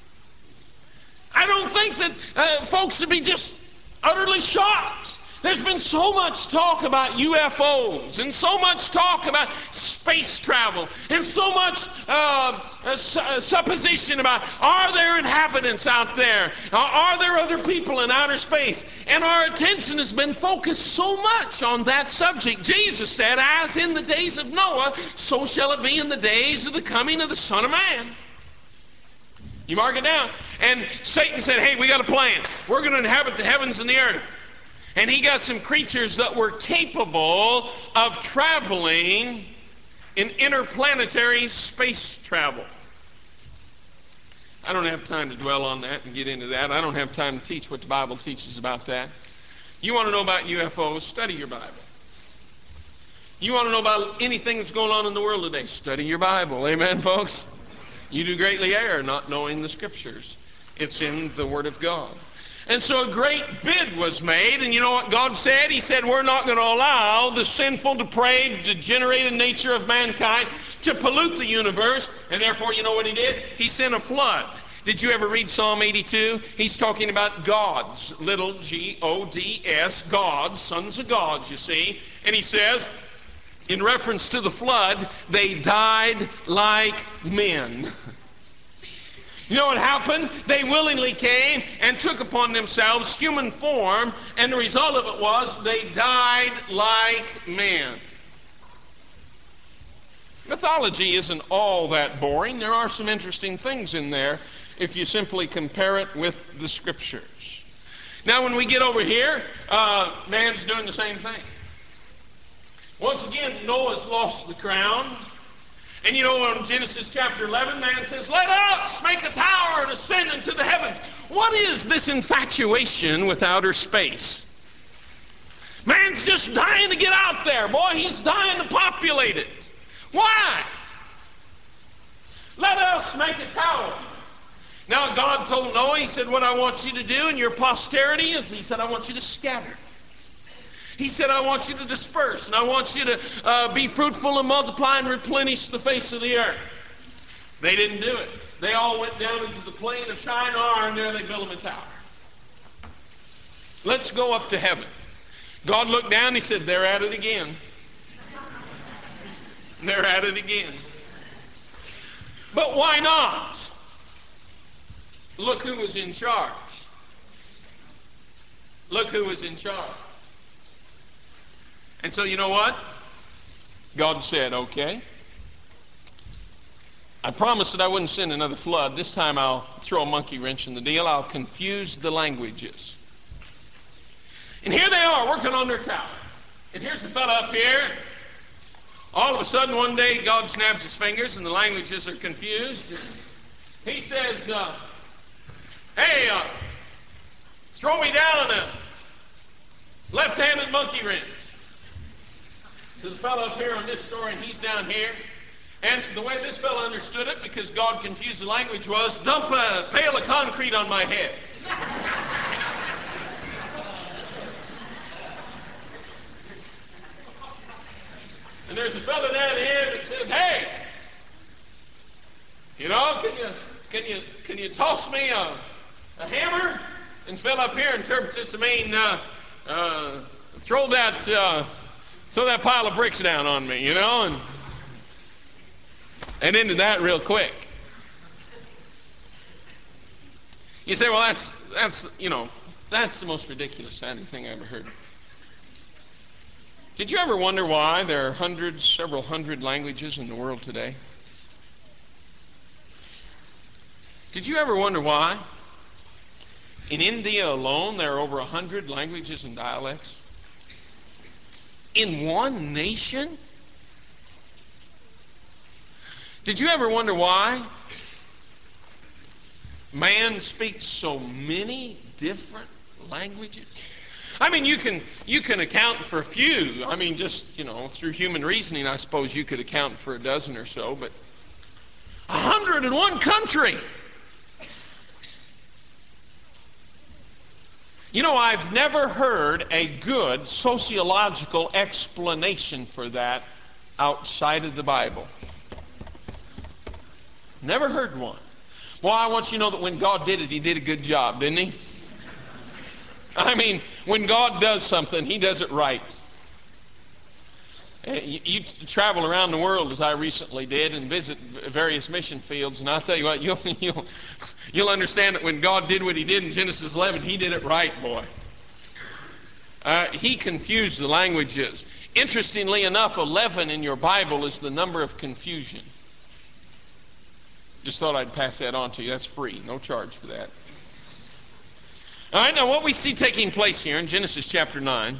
I don't think that uh, folks would be just utterly shocked. There's been so much talk about U F Os and so much talk about space travel and so much uh, uh, su- uh, supposition about are there inhabitants out there? Are, are there other people in outer space? And our attention has been focused so much on that subject. Jesus said, as in the days of Noah, so shall it be in the days of the coming of the Son of Man. You mark it down. And Satan said, hey, we got a plan. We're going to inhabit the heavens and the earth. And he got some creatures that were capable of traveling in interplanetary space travel. I don't have time to dwell on that and get into that. I don't have time to teach what the Bible teaches about that. You want to know about U F Os? Study your Bible. You want to know about anything that's going on in the world today? Study your Bible. Amen, folks? You do greatly err not knowing the Scriptures. It's in the Word of God. And so a great bid was made, and you know what God said? He said, we're not going to allow the sinful, depraved, degenerated nature of mankind to pollute the universe, and therefore, you know what he did? He sent a flood. Did you ever read Psalm eighty-two? He's talking about gods, little G O D S, gods, sons of gods, you see. And he says, in reference to the flood, they died like men. You know what happened? They willingly came and took upon themselves human form, and the result of it was they died like men. Mythology isn't all that boring. There are some interesting things in there if you simply compare it with the Scriptures. Now, when we get over here, uh, man's doing the same thing. Once again, Noah's lost the crown. And you know, in Genesis chapter eleven, man says, let us make a tower and ascend into the heavens. What is this infatuation with outer space? Man's just dying to get out there, boy. He's dying to populate it. Why? Let us make a tower. Now, God told Noah, he said, what I want you to do in your posterity is, he said, I want you to scatter. He said, I want you to disperse, and I want you to uh, be fruitful and multiply and replenish the face of the earth. They didn't do it. They all went down into the plain of Shinar, and there they built them a tower. Let's go up to heaven. God looked down, he said, they're at it again. They're at it again. But why not? Look who was in charge. Look who was in charge. And so you know what? God said, okay. I promised that I wouldn't send another flood. This time I'll throw a monkey wrench in the deal. I'll confuse the languages. And here they are working on their tower. And here's the fella up here. All of a sudden one day God snaps his fingers and the languages are confused. He says, uh, hey, uh, throw me down a left-handed monkey wrench. To the fellow up here on this story, and he's down here. And the way this fellow understood it, because God confused the language, was dump a pail of concrete on my head. And there's a fellow down here that says, hey, you know, can you can you can you toss me a, a hammer? And fellow up here interprets it to mean uh, uh, throw that uh, throw that pile of bricks down on me, you know, and and into that real quick. You say, well, that's that's you know, that's the most ridiculous sounding thing I ever heard. Did you ever wonder why there are hundreds, several hundred languages in the world today? Did you ever wonder why? In India alone, there are over a hundred languages and dialects. In one nation? Did you ever wonder why man speaks so many different languages? I mean, you can you can account for a few. I mean, just, you know, through human reasoning, I suppose you could account for a dozen or so, but a hundred in one country. You know, I've never heard a good sociological explanation for that outside of the Bible. Never heard one. Well, I want you to know that when God did it, he did a good job, didn't he? I mean, when God does something, he does it right. You, you travel around the world, as I recently did, and visit various mission fields, and I'll tell you what, you'll, you'll, you'll understand that when God did what he did in Genesis eleven, he did it right, boy. Uh, he confused the languages. Interestingly enough, eleven in your Bible is the number of confusion. Just thought I'd pass that on to you. That's free. No charge for that. All right, now what we see taking place here in Genesis chapter nine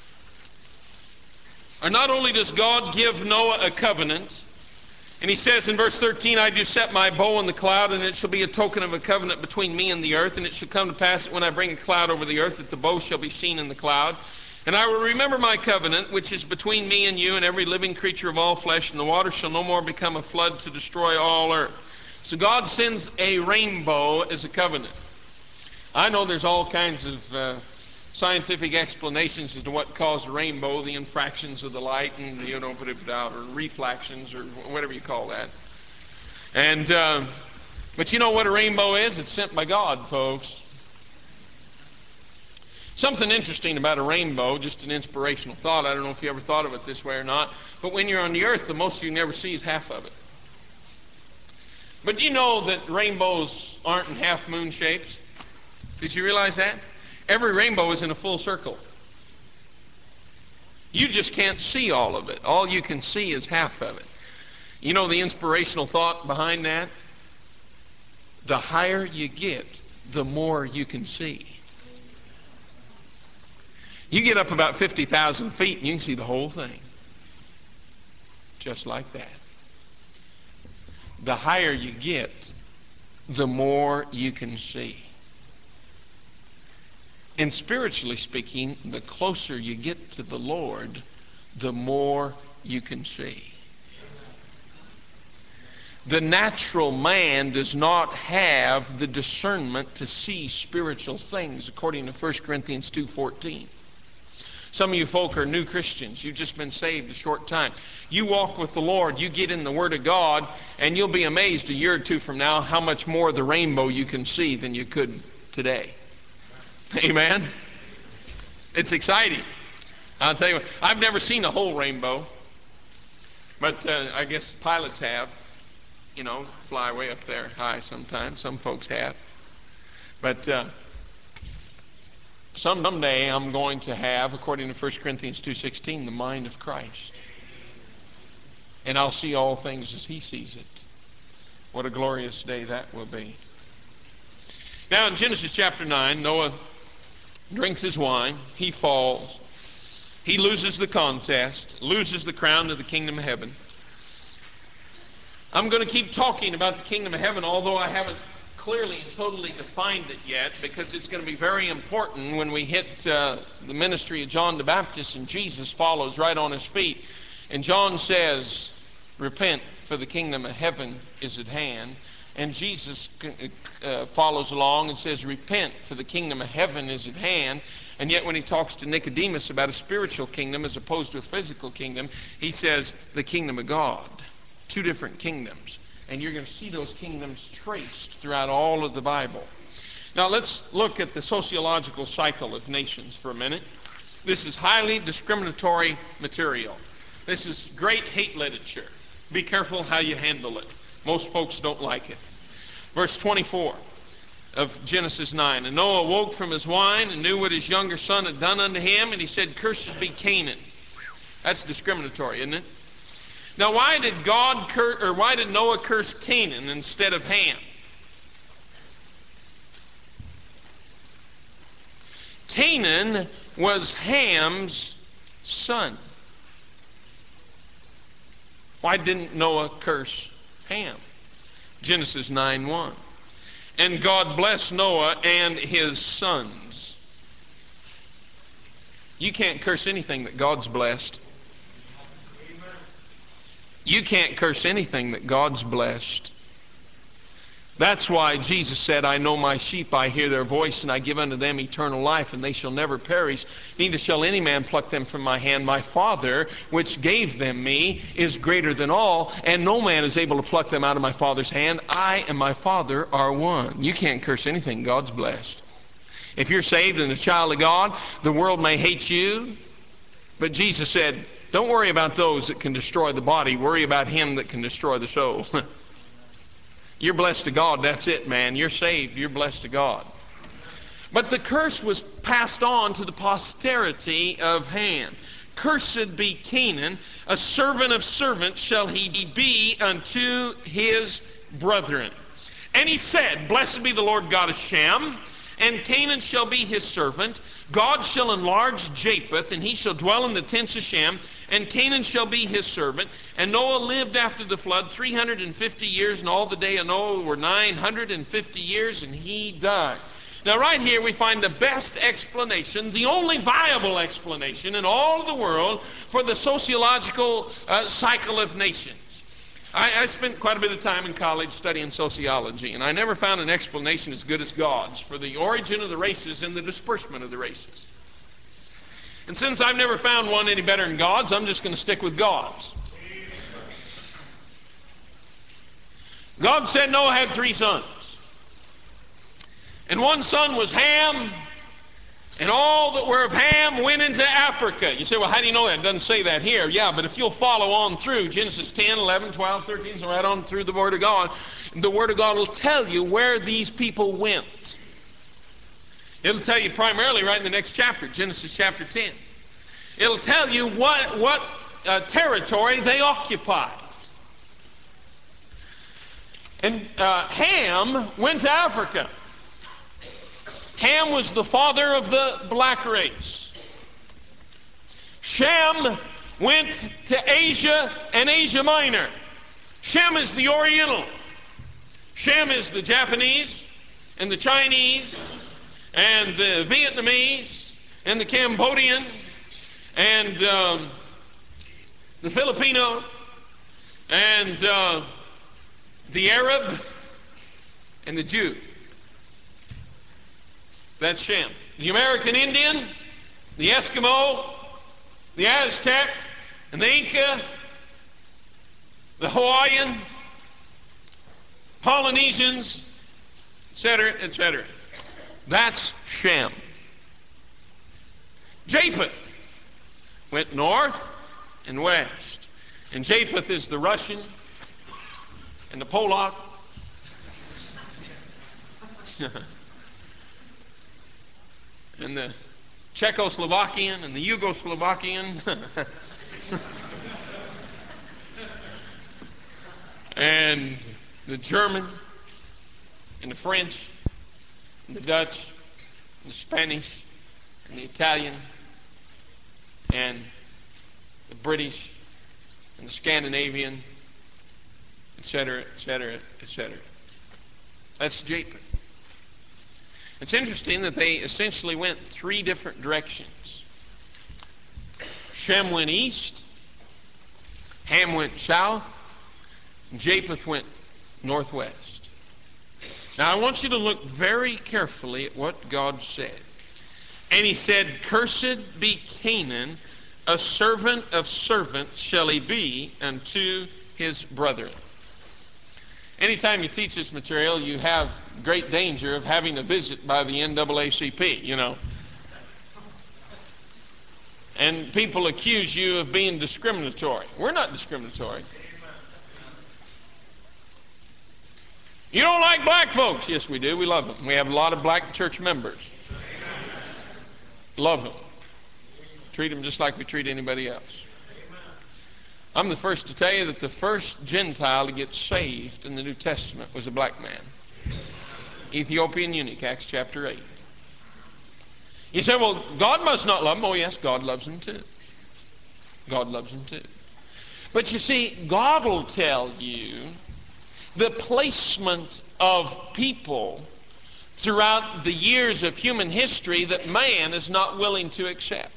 are not only does God give Noah a covenant, and he says in verse thirteen, I do set my bow in the cloud, and it shall be a token of a covenant between me and the earth, and it shall come to pass that when I bring a cloud over the earth, that the bow shall be seen in the cloud. And I will remember my covenant, which is between me and you and every living creature of all flesh, and the water shall no more become a flood to destroy all earth. So God sends a rainbow as a covenant. I know there's all kinds of uh, scientific explanations as to what caused a rainbow, the infractions of the light, and you know, put it out, or reflections, or whatever you call that. And uh, but you know what a rainbow is? It's sent by God, folks. Something interesting about a rainbow, just an inspirational thought. I don't know if you ever thought of it this way or not, but when you're on the earth, the most you never see is half of it. But you know that rainbows aren't in half moon shapes? Did you realize that? Every rainbow is in a full circle. You just can't see all of it. All you can see is half of it. You know the inspirational thought behind that? The higher you get, the more you can see. You get up about fifty thousand feet and you can see the whole thing. Just like that. The higher you get, the more you can see. And spiritually speaking, the closer you get to the Lord, the more you can see. The natural man does not have the discernment to see spiritual things, according to First Corinthians two fourteen. Some of you folk are new Christians. You've just been saved a short time. You walk with the Lord. You get in the Word of God, and you'll be amazed a year or two from now how much more of the rainbow you can see than you could today. Amen? It's exciting. I'll tell you what, I've never seen a whole rainbow, but uh, I guess pilots have. You know, fly way up there high sometimes. Some folks have. But uh, someday I'm going to have, according to First Corinthians two sixteen, the mind of Christ. And I'll see all things as He sees it. What a glorious day that will be. Now in Genesis chapter nine, Noah drinks his wine. He falls. He loses the contest, loses the crown of the kingdom of heaven. I'm going to keep talking about the kingdom of heaven, although I haven't clearly and totally defined it yet, because it's going to be very important when we hit uh, the ministry of John the Baptist, and Jesus follows right on his feet. And John says, repent, for the kingdom of heaven is at hand. And Jesus uh, follows along and says, repent, for the kingdom of heaven is at hand. And yet when he talks to Nicodemus about a spiritual kingdom as opposed to a physical kingdom, he says, the kingdom of God. Two different kingdoms. And you're going to see those kingdoms traced throughout all of the Bible. Now let's look at the sociological cycle of nations for a minute. This is highly discriminatory material. This is great hate literature. Be careful how you handle it. Most folks don't like it. Verse twenty-four of Genesis nine. And Noah awoke from his wine and knew what his younger son had done unto him, and he said, cursed be Canaan. That's discriminatory, isn't it? Now, why did God cur- or why did Noah curse Canaan instead of Ham? Canaan was Ham's son. Why didn't Noah curse Ham? Genesis nine one. And God blessed Noah and his sons. You can't curse anything that God's blessed. You can't curse anything that God's blessed. That's why Jesus said, I know my sheep, I hear their voice, and I give unto them eternal life, and they shall never perish, neither shall any man pluck them from my hand. My Father, which gave them me, is greater than all, and no man is able to pluck them out of my Father's hand. I and my Father are one. You can't curse anything God's blessed. If you're saved and a child of God, the world may hate you, but Jesus said, don't worry about those that can destroy the body. Worry about him that can destroy the soul. You're blessed to God. That's it, man. You're saved. You're blessed to God. But the curse was passed on to the posterity of Ham. Cursed be Canaan, a servant of servants shall he be unto his brethren. And he said, blessed be the Lord God of Shem, and Canaan shall be his servant. God shall enlarge Japheth, and he shall dwell in the tents of Shem, and Canaan shall be his servant. And Noah lived after the flood three hundred fifty years, and all the day of Noah were nine hundred fifty years, and he died. Now right here we find the best explanation, the only viable explanation in all of the world for the sociological uh, cycle of nations. I, I spent quite a bit of time in college studying sociology, and I never found an explanation as good as God's for the origin of the races and the disbursement of the races. And since I've never found one any better than God's, I'm just going to stick with God's. God said Noah had three sons. And one son was Ham, and all that were of Ham went into Africa. You say, well, how do you know that? It doesn't say that here. Yeah, but if you'll follow on through Genesis ten, eleven, twelve, thirteen, so right on through the Word of God, the Word of God will tell you where these people went. It'll tell you primarily right in the next chapter, Genesis chapter ten. It'll tell you what, what uh, territory they occupied. And uh, Ham went to Africa. Ham was the father of the black race. Shem went to Asia and Asia Minor. Shem is the Oriental. Shem is the Japanese and the Chinese and the Vietnamese and the Cambodian and um, the Filipino and uh, the Arab and the Jew. That's Shem. The American Indian, the Eskimo, the Aztec, and the Inca, the Hawaiian, Polynesians, et cetera, et cetera. That's Shem. Japheth went north and west. And Japheth is the Russian and the Polak and the Czechoslovakian and the Yugoslovakian and the German and the French and the Dutch and the Spanish and the Italian and the British and the Scandinavian, et cetera, et cetera, et cetera. That's Japheth. It's interesting that they essentially went three different directions. Shem went east, Ham went south, and Japheth went northwest. Now I want you to look very carefully at what God said. And he said, "Cursed be Canaan, a servant of servants shall he be unto his brethren." Anytime you teach this material, you have great danger of having a visit by the N double A C P, you know. And people accuse you of being discriminatory. We're not discriminatory. You don't like black folks? Yes, we do. We love them. We have a lot of black church members. Love them. Treat them just like we treat anybody else. I'm the first to tell you that the first Gentile to get saved in the New Testament was a black man. Ethiopian eunuch, Acts chapter eight. You say, well, God must not love them. Oh, yes, God loves them too. God loves them too. But you see, God will tell you the placement of people throughout the years of human history that man is not willing to accept.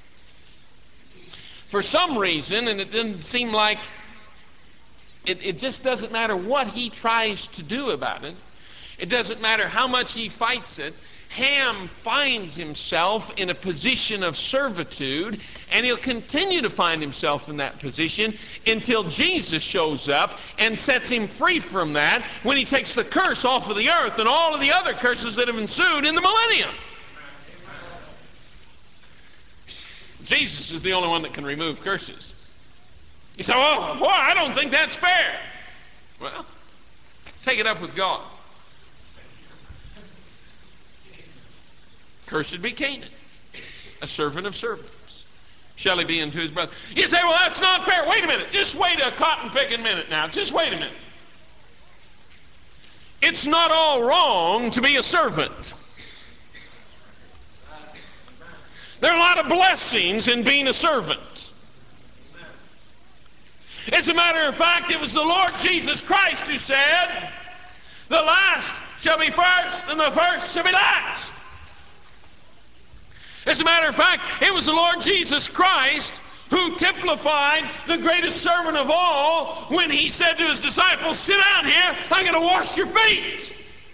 For some reason, and it doesn't seem like, it, it just doesn't matter what he tries to do about it. It doesn't matter how much he fights it. Ham finds himself in a position of servitude, and he'll continue to find himself in that position until Jesus shows up and sets him free from that, when he takes the curse off of the earth and all of the other curses that have ensued in the millennium. Jesus is the only one that can remove curses. You say, well, boy, I don't think that's fair. Well, take it up with God. Cursed be Canaan, a servant of servants shall he be unto his brother. You say, well, that's not fair. Wait a minute. Just wait a cotton picking minute now. Just wait a minute. It's not all wrong to be a servant. There are a lot of blessings in being a servant. As a matter of fact, it was the Lord Jesus Christ who said, the last shall be first and the first shall be last. As a matter of fact, it was the Lord Jesus Christ who typified the greatest servant of all when he said to his disciples, sit down here, I'm going to wash your feet.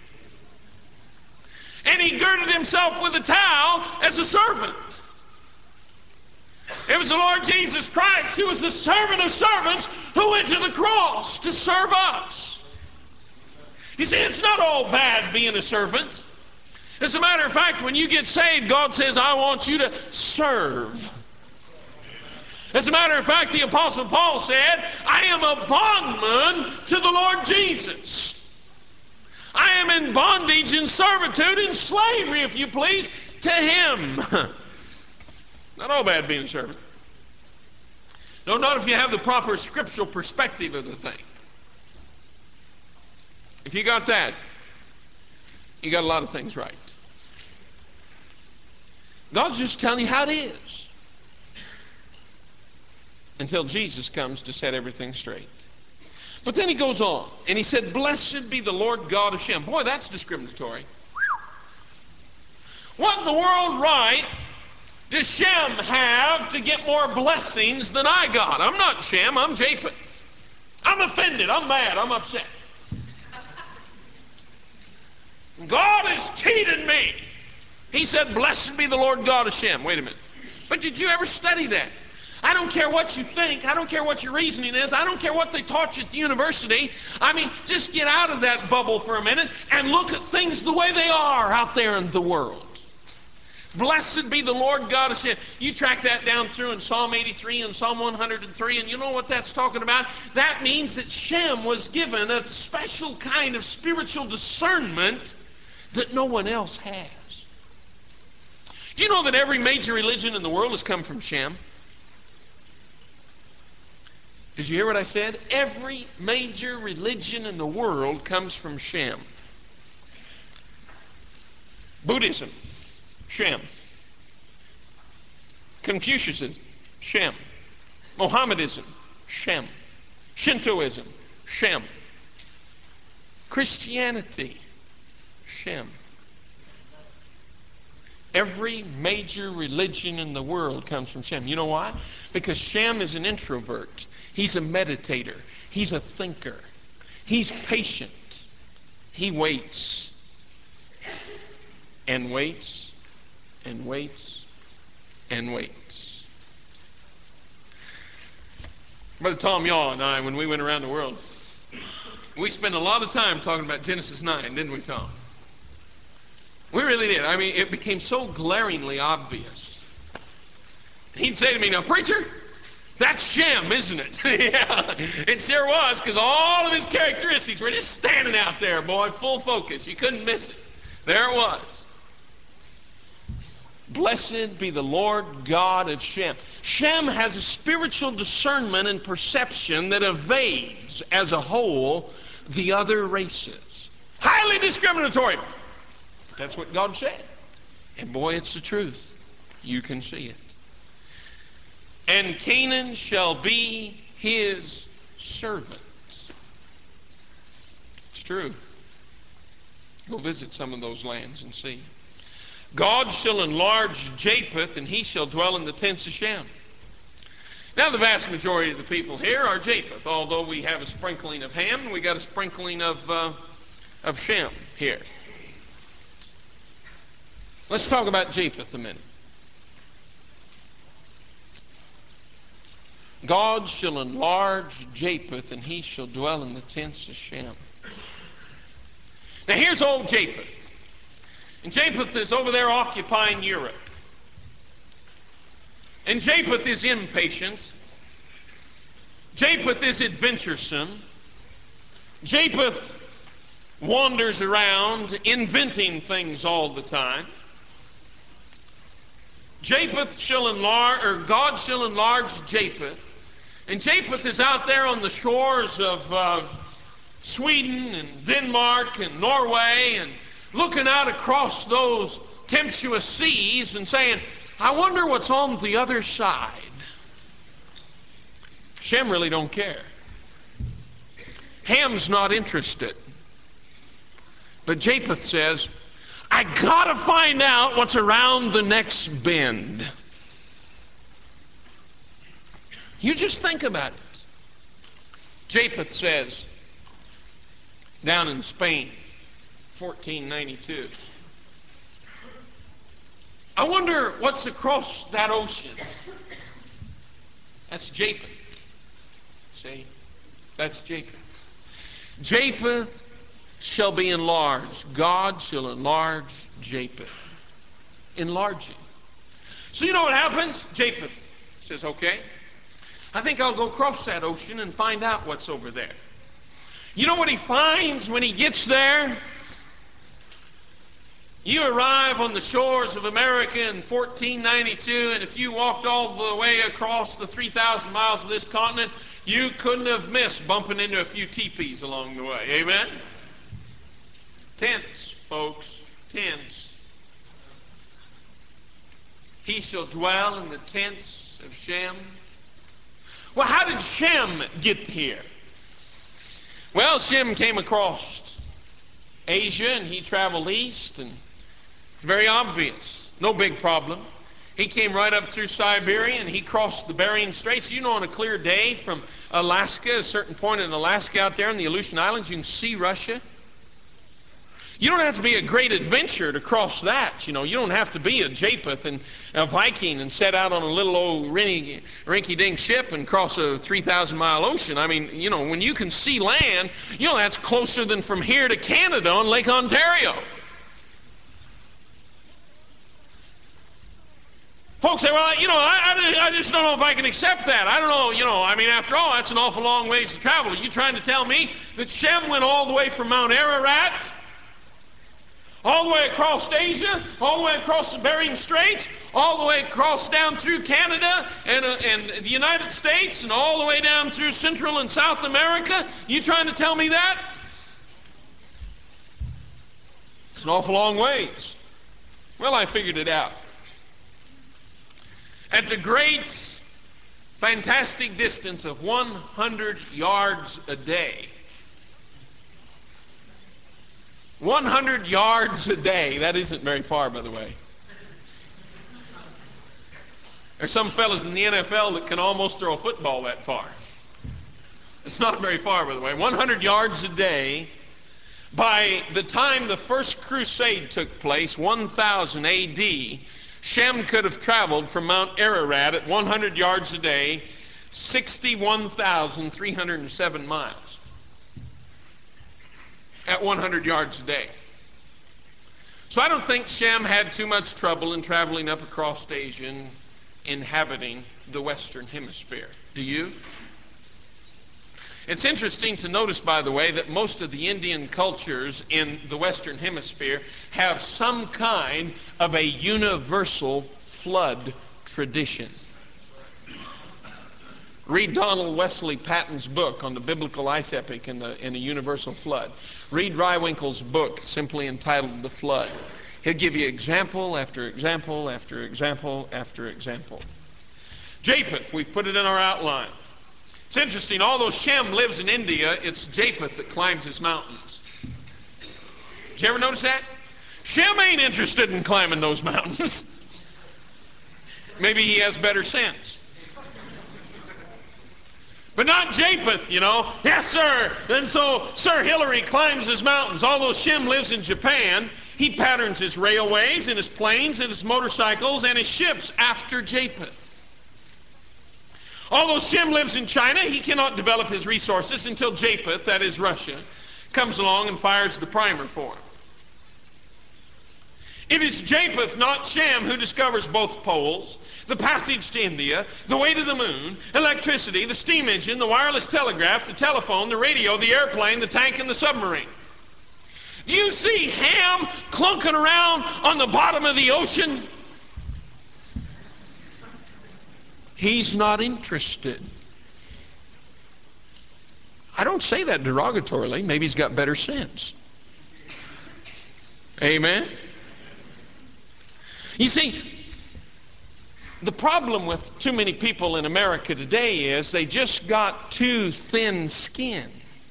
And he girded himself with a towel as a servant. It was the Lord Jesus Christ who was the servant of servants who went to the cross to serve us. You see, it's not all bad being a servant. As a matter of fact, when you get saved, God says, I want you to serve. As a matter of fact, the Apostle Paul said, I am a bondman to the Lord Jesus. I am in bondage and servitude and slavery, if you please, to him. Not all bad being a servant. No, not if you have the proper scriptural perspective of the thing. If you got that, you got a lot of things right. God's just telling you how it is, until Jesus comes to set everything straight. But then he goes on, and he said, blessed be the Lord God of Shem. Boy, that's discriminatory. What in the world right does Shem have to get more blessings than I got? I'm not Shem, I'm Japheth. I'm offended, I'm mad, I'm upset. God has cheated me. He said, blessed be the Lord God of Shem. Wait a minute. But did you ever study that? I don't care what you think. I don't care what your reasoning is. I don't care what they taught you at the university. I mean, just get out of that bubble for a minute and look at things the way they are out there in the world. Blessed be the Lord God of Shem. You track that down through in Psalm eighty-three and Psalm one hundred three, and you know what that's talking about? That means that Shem was given a special kind of spiritual discernment that no one else has. Do you know that every major religion in the world has come from Shem? Did you hear what I said? Every major religion in the world comes from Shem. Buddhism, Shem. Confucianism, Shem. Mohammedanism, Shem. Shintoism, Shem. Christianity, Shem. Every major religion in the world comes from Shem. You know why? Because Shem is an introvert. He's a meditator. He's a thinker. He's patient. He waits and waits and waits and waits. Brother Tom Yaw and I, when we went around the world, we spent a lot of time talking about Genesis nine, didn't we, Tom? We really did. I mean, it became so glaringly obvious. He'd say to me, now, preacher, that's Shem, isn't it? Yeah, it sure was, because all of his characteristics were just standing out there, boy, full focus. You couldn't miss it. There it was. Blessed be the Lord God of Shem. Shem has a spiritual discernment and perception that evades, as a whole, the other races. Highly discriminatory. That's what God said. And boy, it's the truth. You can see it. And Canaan shall be his servant. It's true. Go visit some of those lands and see. God shall enlarge Japheth, and he shall dwell in the tents of Shem. Now, the vast majority of the people here are Japheth, although we have a sprinkling of Ham, and we got a sprinkling of, uh, of Shem here. Let's talk about Japheth a minute. God shall enlarge Japheth, and he shall dwell in the tents of Shem. Now here's old Japheth. And Japheth is over there occupying Europe. And Japheth is impatient. Japheth is adventuresome. Japheth wanders around inventing things all the time. Japheth shall enlarge, or God shall enlarge Japheth. And Japheth is out there on the shores of uh, Sweden and Denmark and Norway and looking out across those tempestuous seas and saying, I wonder what's on the other side. Shem really don't care. Ham's not interested. But Japheth says, I gotta find out what's around the next bend. You just think about it. Japheth says, down in Spain, fourteen ninety-two, I wonder what's across that ocean. That's Japheth. See? That's Japheth. Japheth shall be enlarged. God shall enlarge Japheth. Enlarging. So you know what happens? Japheth says, okay, I think I'll go cross that ocean and find out what's over there. You know what he finds when he gets there? You arrive on the shores of America in fourteen ninety-two, and if you walked all the way across the three thousand miles of this continent, you couldn't have missed bumping into a few teepees along the way. Amen? Tents, folks, tents. He shall dwell in the tents of Shem. Well, how did Shem get here? Well, Shem came across Asia, and he traveled east, and it's very obvious. No big problem. He came right up through Siberia, and he crossed the Bering Straits. You know, on a clear day from Alaska, a certain point in Alaska out there in the Aleutian Islands, you can see Russia. You don't have to be a great adventurer to cross that. You know, you don't have to be a Japheth and a Viking and set out on a little old rinky-dink ship and cross a three thousand mile ocean. I mean, you know, when you can see land, you know, that's closer than from here to Canada on Lake Ontario. Folks say, well, you know, I, I, I just don't know if I can accept that. I don't know, you know, I mean, after all, that's an awful long ways to travel. Are you trying to tell me that Shem went all the way from Mount Ararat, all the way across Asia, all the way across the Bering Straits, all the way across down through Canada and, uh, and the United States, and all the way down through Central and South America? You trying to tell me that? It's an awful long ways. Well, I figured it out. At the great, fantastic distance of one hundred yards a day, one hundred yards a day. That isn't very far, by the way. There's some fellas in the N F L that can almost throw a football that far. It's not very far, by the way. one hundred yards a day. By the time the first crusade took place, one thousand A D, Shem could have traveled from Mount Ararat at one hundred yards a day, sixty-one thousand three hundred seven miles. At one hundred yards a day. So I don't think Shem had too much trouble in traveling up across Asia and inhabiting the Western Hemisphere. Do you? It's interesting to notice, by the way, that most of the Indian cultures in the Western Hemisphere have some kind of a universal flood tradition. Read Donald Wesley Patton's book on the biblical ice epic and the, and the universal flood. Read Rywinkle's book, simply entitled The Flood. He'll give you example after example after example after example. Japheth, we've put it in our outline. It's interesting, although Shem lives in India, it's Japheth that climbs his mountains. Did you ever notice that? Shem ain't interested in climbing those mountains. Maybe he has better sense. But not Japheth, you know. Yes, sir. And so Sir Hillary climbs his mountains. Although Shem lives in Japan, he patterns his railways and his planes and his motorcycles and his ships after Japheth. Although Shem lives in China, he cannot develop his resources until Japheth, that is Russia, comes along and fires the primer for him. It is Japheth, not Shem, who discovers both poles, the passage to India, the way to the moon, electricity, the steam engine, the wireless telegraph, the telephone, the radio, the airplane, the tank, and the submarine. Do you see Ham clunking around on the bottom of the ocean? He's not interested. I don't say that derogatorily. Maybe he's got better sense. Amen? You see, the problem with too many people in America today is they just got too thin skin.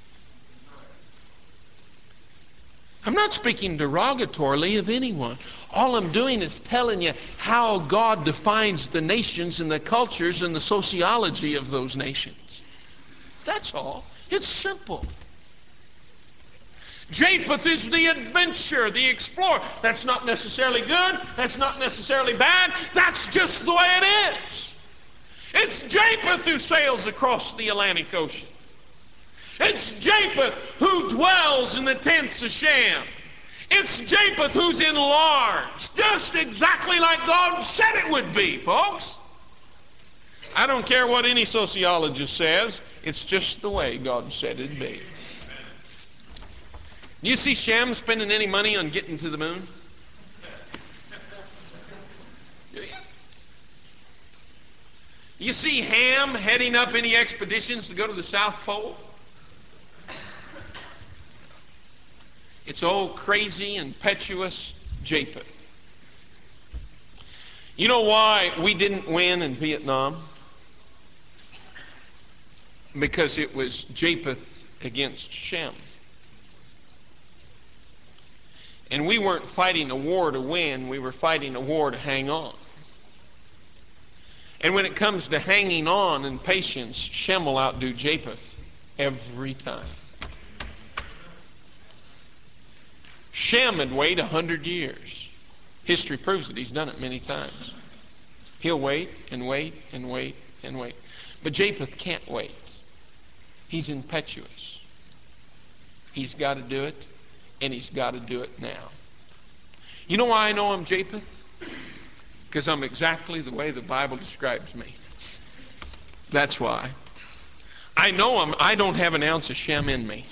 I'm not speaking derogatorily of anyone. All I'm doing is telling you how God defines the nations and the cultures and the sociology of those nations. That's all. It's simple. Japheth is the adventurer, the explorer. That's not necessarily good. That's not necessarily bad. That's just the way it is. It's Japheth who sails across the Atlantic Ocean. It's Japheth who dwells in the tents of Shem. It's Japheth who's enlarged, just exactly like God said it would be, folks. I don't care what any sociologist says. It's just the way God said it'd be. You see Shem spending any money on getting to the moon? Do you? You see Ham heading up any expeditions to go to the South Pole? It's old crazy, impetuous Japheth. You know why we didn't win in Vietnam? Because it was Japheth against Shem. And we weren't fighting a war to win, we were fighting a war to hang on. And when it comes to hanging on and patience, Shem will outdo Japheth every time. Shem had waited a hundred years. History proves that he's done it many times. He'll wait and wait and wait and wait. But Japheth can't wait. He's impetuous. He's got to do it, and he's got to do it now. You know why I know I'm Japheth? Because I'm exactly the way the Bible describes me. That's why. I know I'm, I don't have an ounce of Shem in me.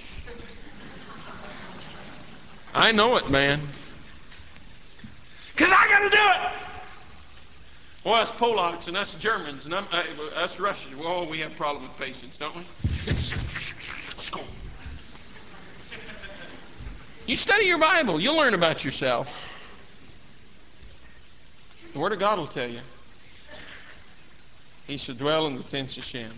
I know it, man. Because I got to do it. Well, us Polacks and us Germans and I'm, uh, us Russians, well, we have a problem with patience, don't we? It's, let's go. You study your Bible, you'll learn about yourself. The Word of God will tell you. He should dwell in the tents of Shem.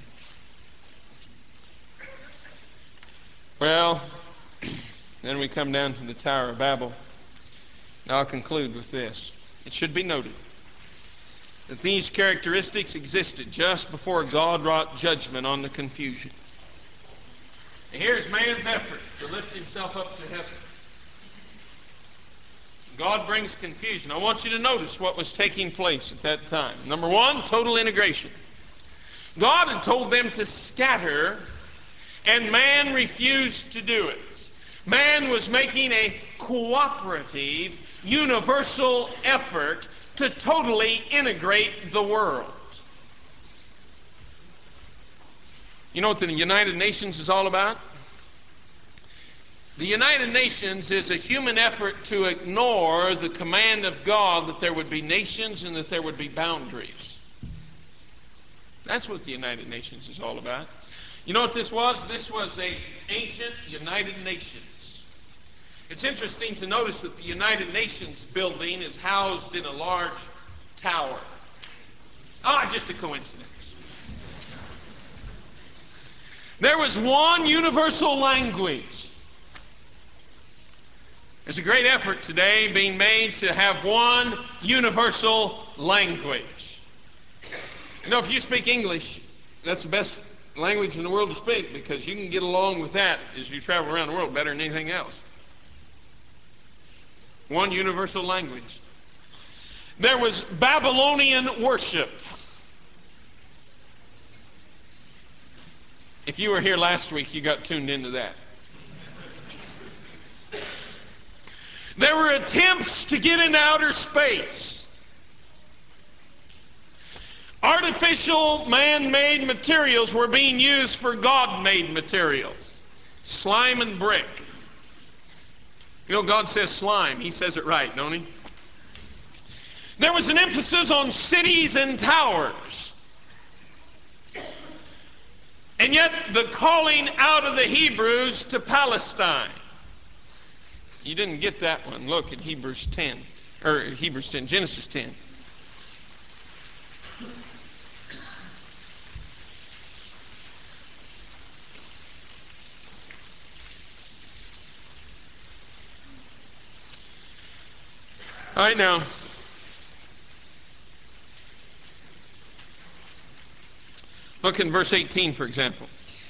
Well, then we come down to the Tower of Babel. Now I'll conclude with this. It should be noted that these characteristics existed just before God wrought judgment on the confusion. And here's man's effort to lift himself up to heaven. God brings confusion. I want you to notice what was taking place at that time. Number one, total integration. God had told them to scatter, and man refused to do it. Man was making a cooperative, universal effort to totally integrate the world. You know what the United Nations is all about? The United Nations is a human effort to ignore the command of God that there would be nations and that there would be boundaries. That's what the United Nations is all about. You know what this was? This was an ancient United Nations. It's interesting to notice that the United Nations building is housed in a large tower. Ah, just a coincidence. There was one universal language. There's a great effort today being made to have one universal language. You know, if you speak English, that's the best language in the world to speak, because you can get along with that as you travel around the world better than anything else. One universal language. There was Babylonian worship. If you were here last week, you got tuned into that. There were attempts to get into outer space. Artificial man-made materials were being used for God-made materials. Slime and brick. You know, God says slime. He says it right, don't he? There was an emphasis on cities and towers. And yet the calling out of the Hebrews to Palestine. You didn't get that one. Look at Hebrews ten, or Hebrews ten, Genesis ten. All right, now. Look in verse eighteen, for example.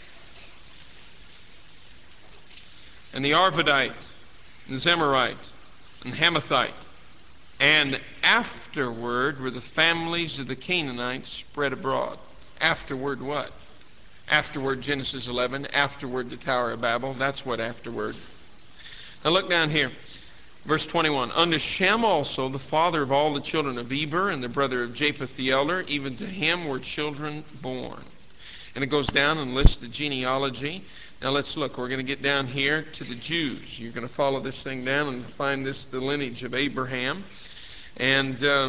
And the Arvadite, and Zemarite, and Hamathite, and afterward were the families of the Canaanites spread abroad. Afterward what? Afterward Genesis eleven, afterward the Tower of Babel. That's what afterward. Now look down here. Verse twenty-one. Unto Shem also, the father of all the children of Eber, and the brother of Japheth the elder, even to him were children born. And it goes down and lists the genealogy. Now let's look. We're going to get down here to the Jews. You're going to follow this thing down and find this, the lineage of Abraham. And uh,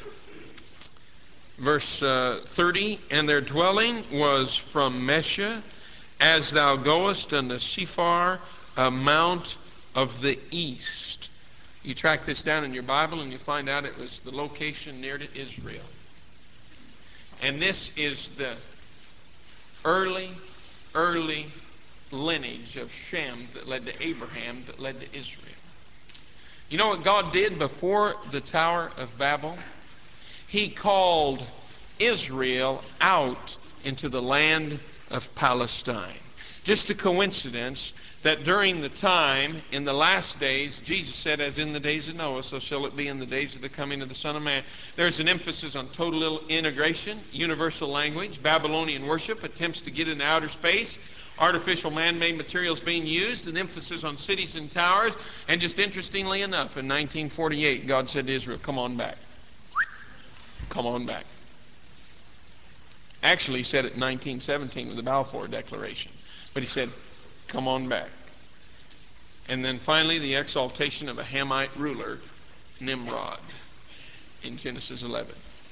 verse uh, thirty, and their dwelling was from Mesha, as thou goest unto Sephar, a mount of the east. You track this down in your Bible and you find out it was the location near to Israel. And this is the early, early lineage of Shem that led to Abraham, that led to Israel. You know what God did before the Tower of Babel? He called Israel out into the land of Palestine. just a coincidence that during the time, in the last days, Jesus said, as in the days of Noah, so shall it be in the days of the coming of the Son of Man. There's an emphasis on total integration, universal language, Babylonian worship, attempts to get into outer space, artificial man-made materials being used, an emphasis on cities and towers, and just interestingly enough, in nineteen forty-eight, God said to Israel, come on back. Come on back. Actually, he said it in nineteen seventeen with the Balfour Declaration. But he said, come on back. And then finally, the exaltation of a Hamite ruler, Nimrod, in Genesis eleven.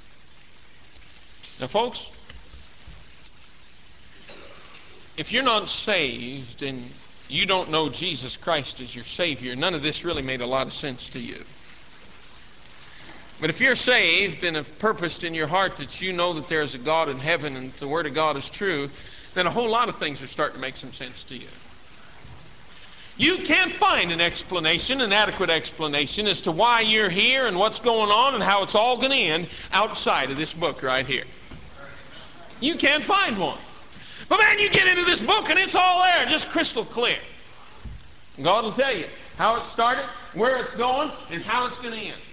Now, folks, if you're not saved and you don't know Jesus Christ as your Savior, none of this really made a lot of sense to you. But if you're saved and have purposed in your heart that you know that there is a God in heaven and the Word of God is true, then a whole lot of things are starting to make some sense to you. You can't find an explanation, an adequate explanation as to why you're here and what's going on and how it's all going to end outside of this book right here. You can't find one. But man, you get into this book and it's all there, just crystal clear. God will tell you how it started, where it's going, and how it's going to end.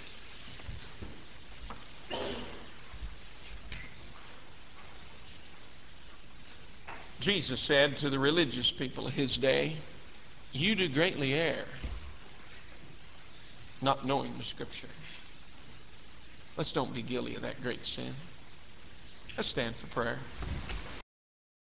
Jesus said to the religious people of his day, you do greatly err, not knowing the Scripture. Let's don't be guilty of that great sin. Let's stand for prayer.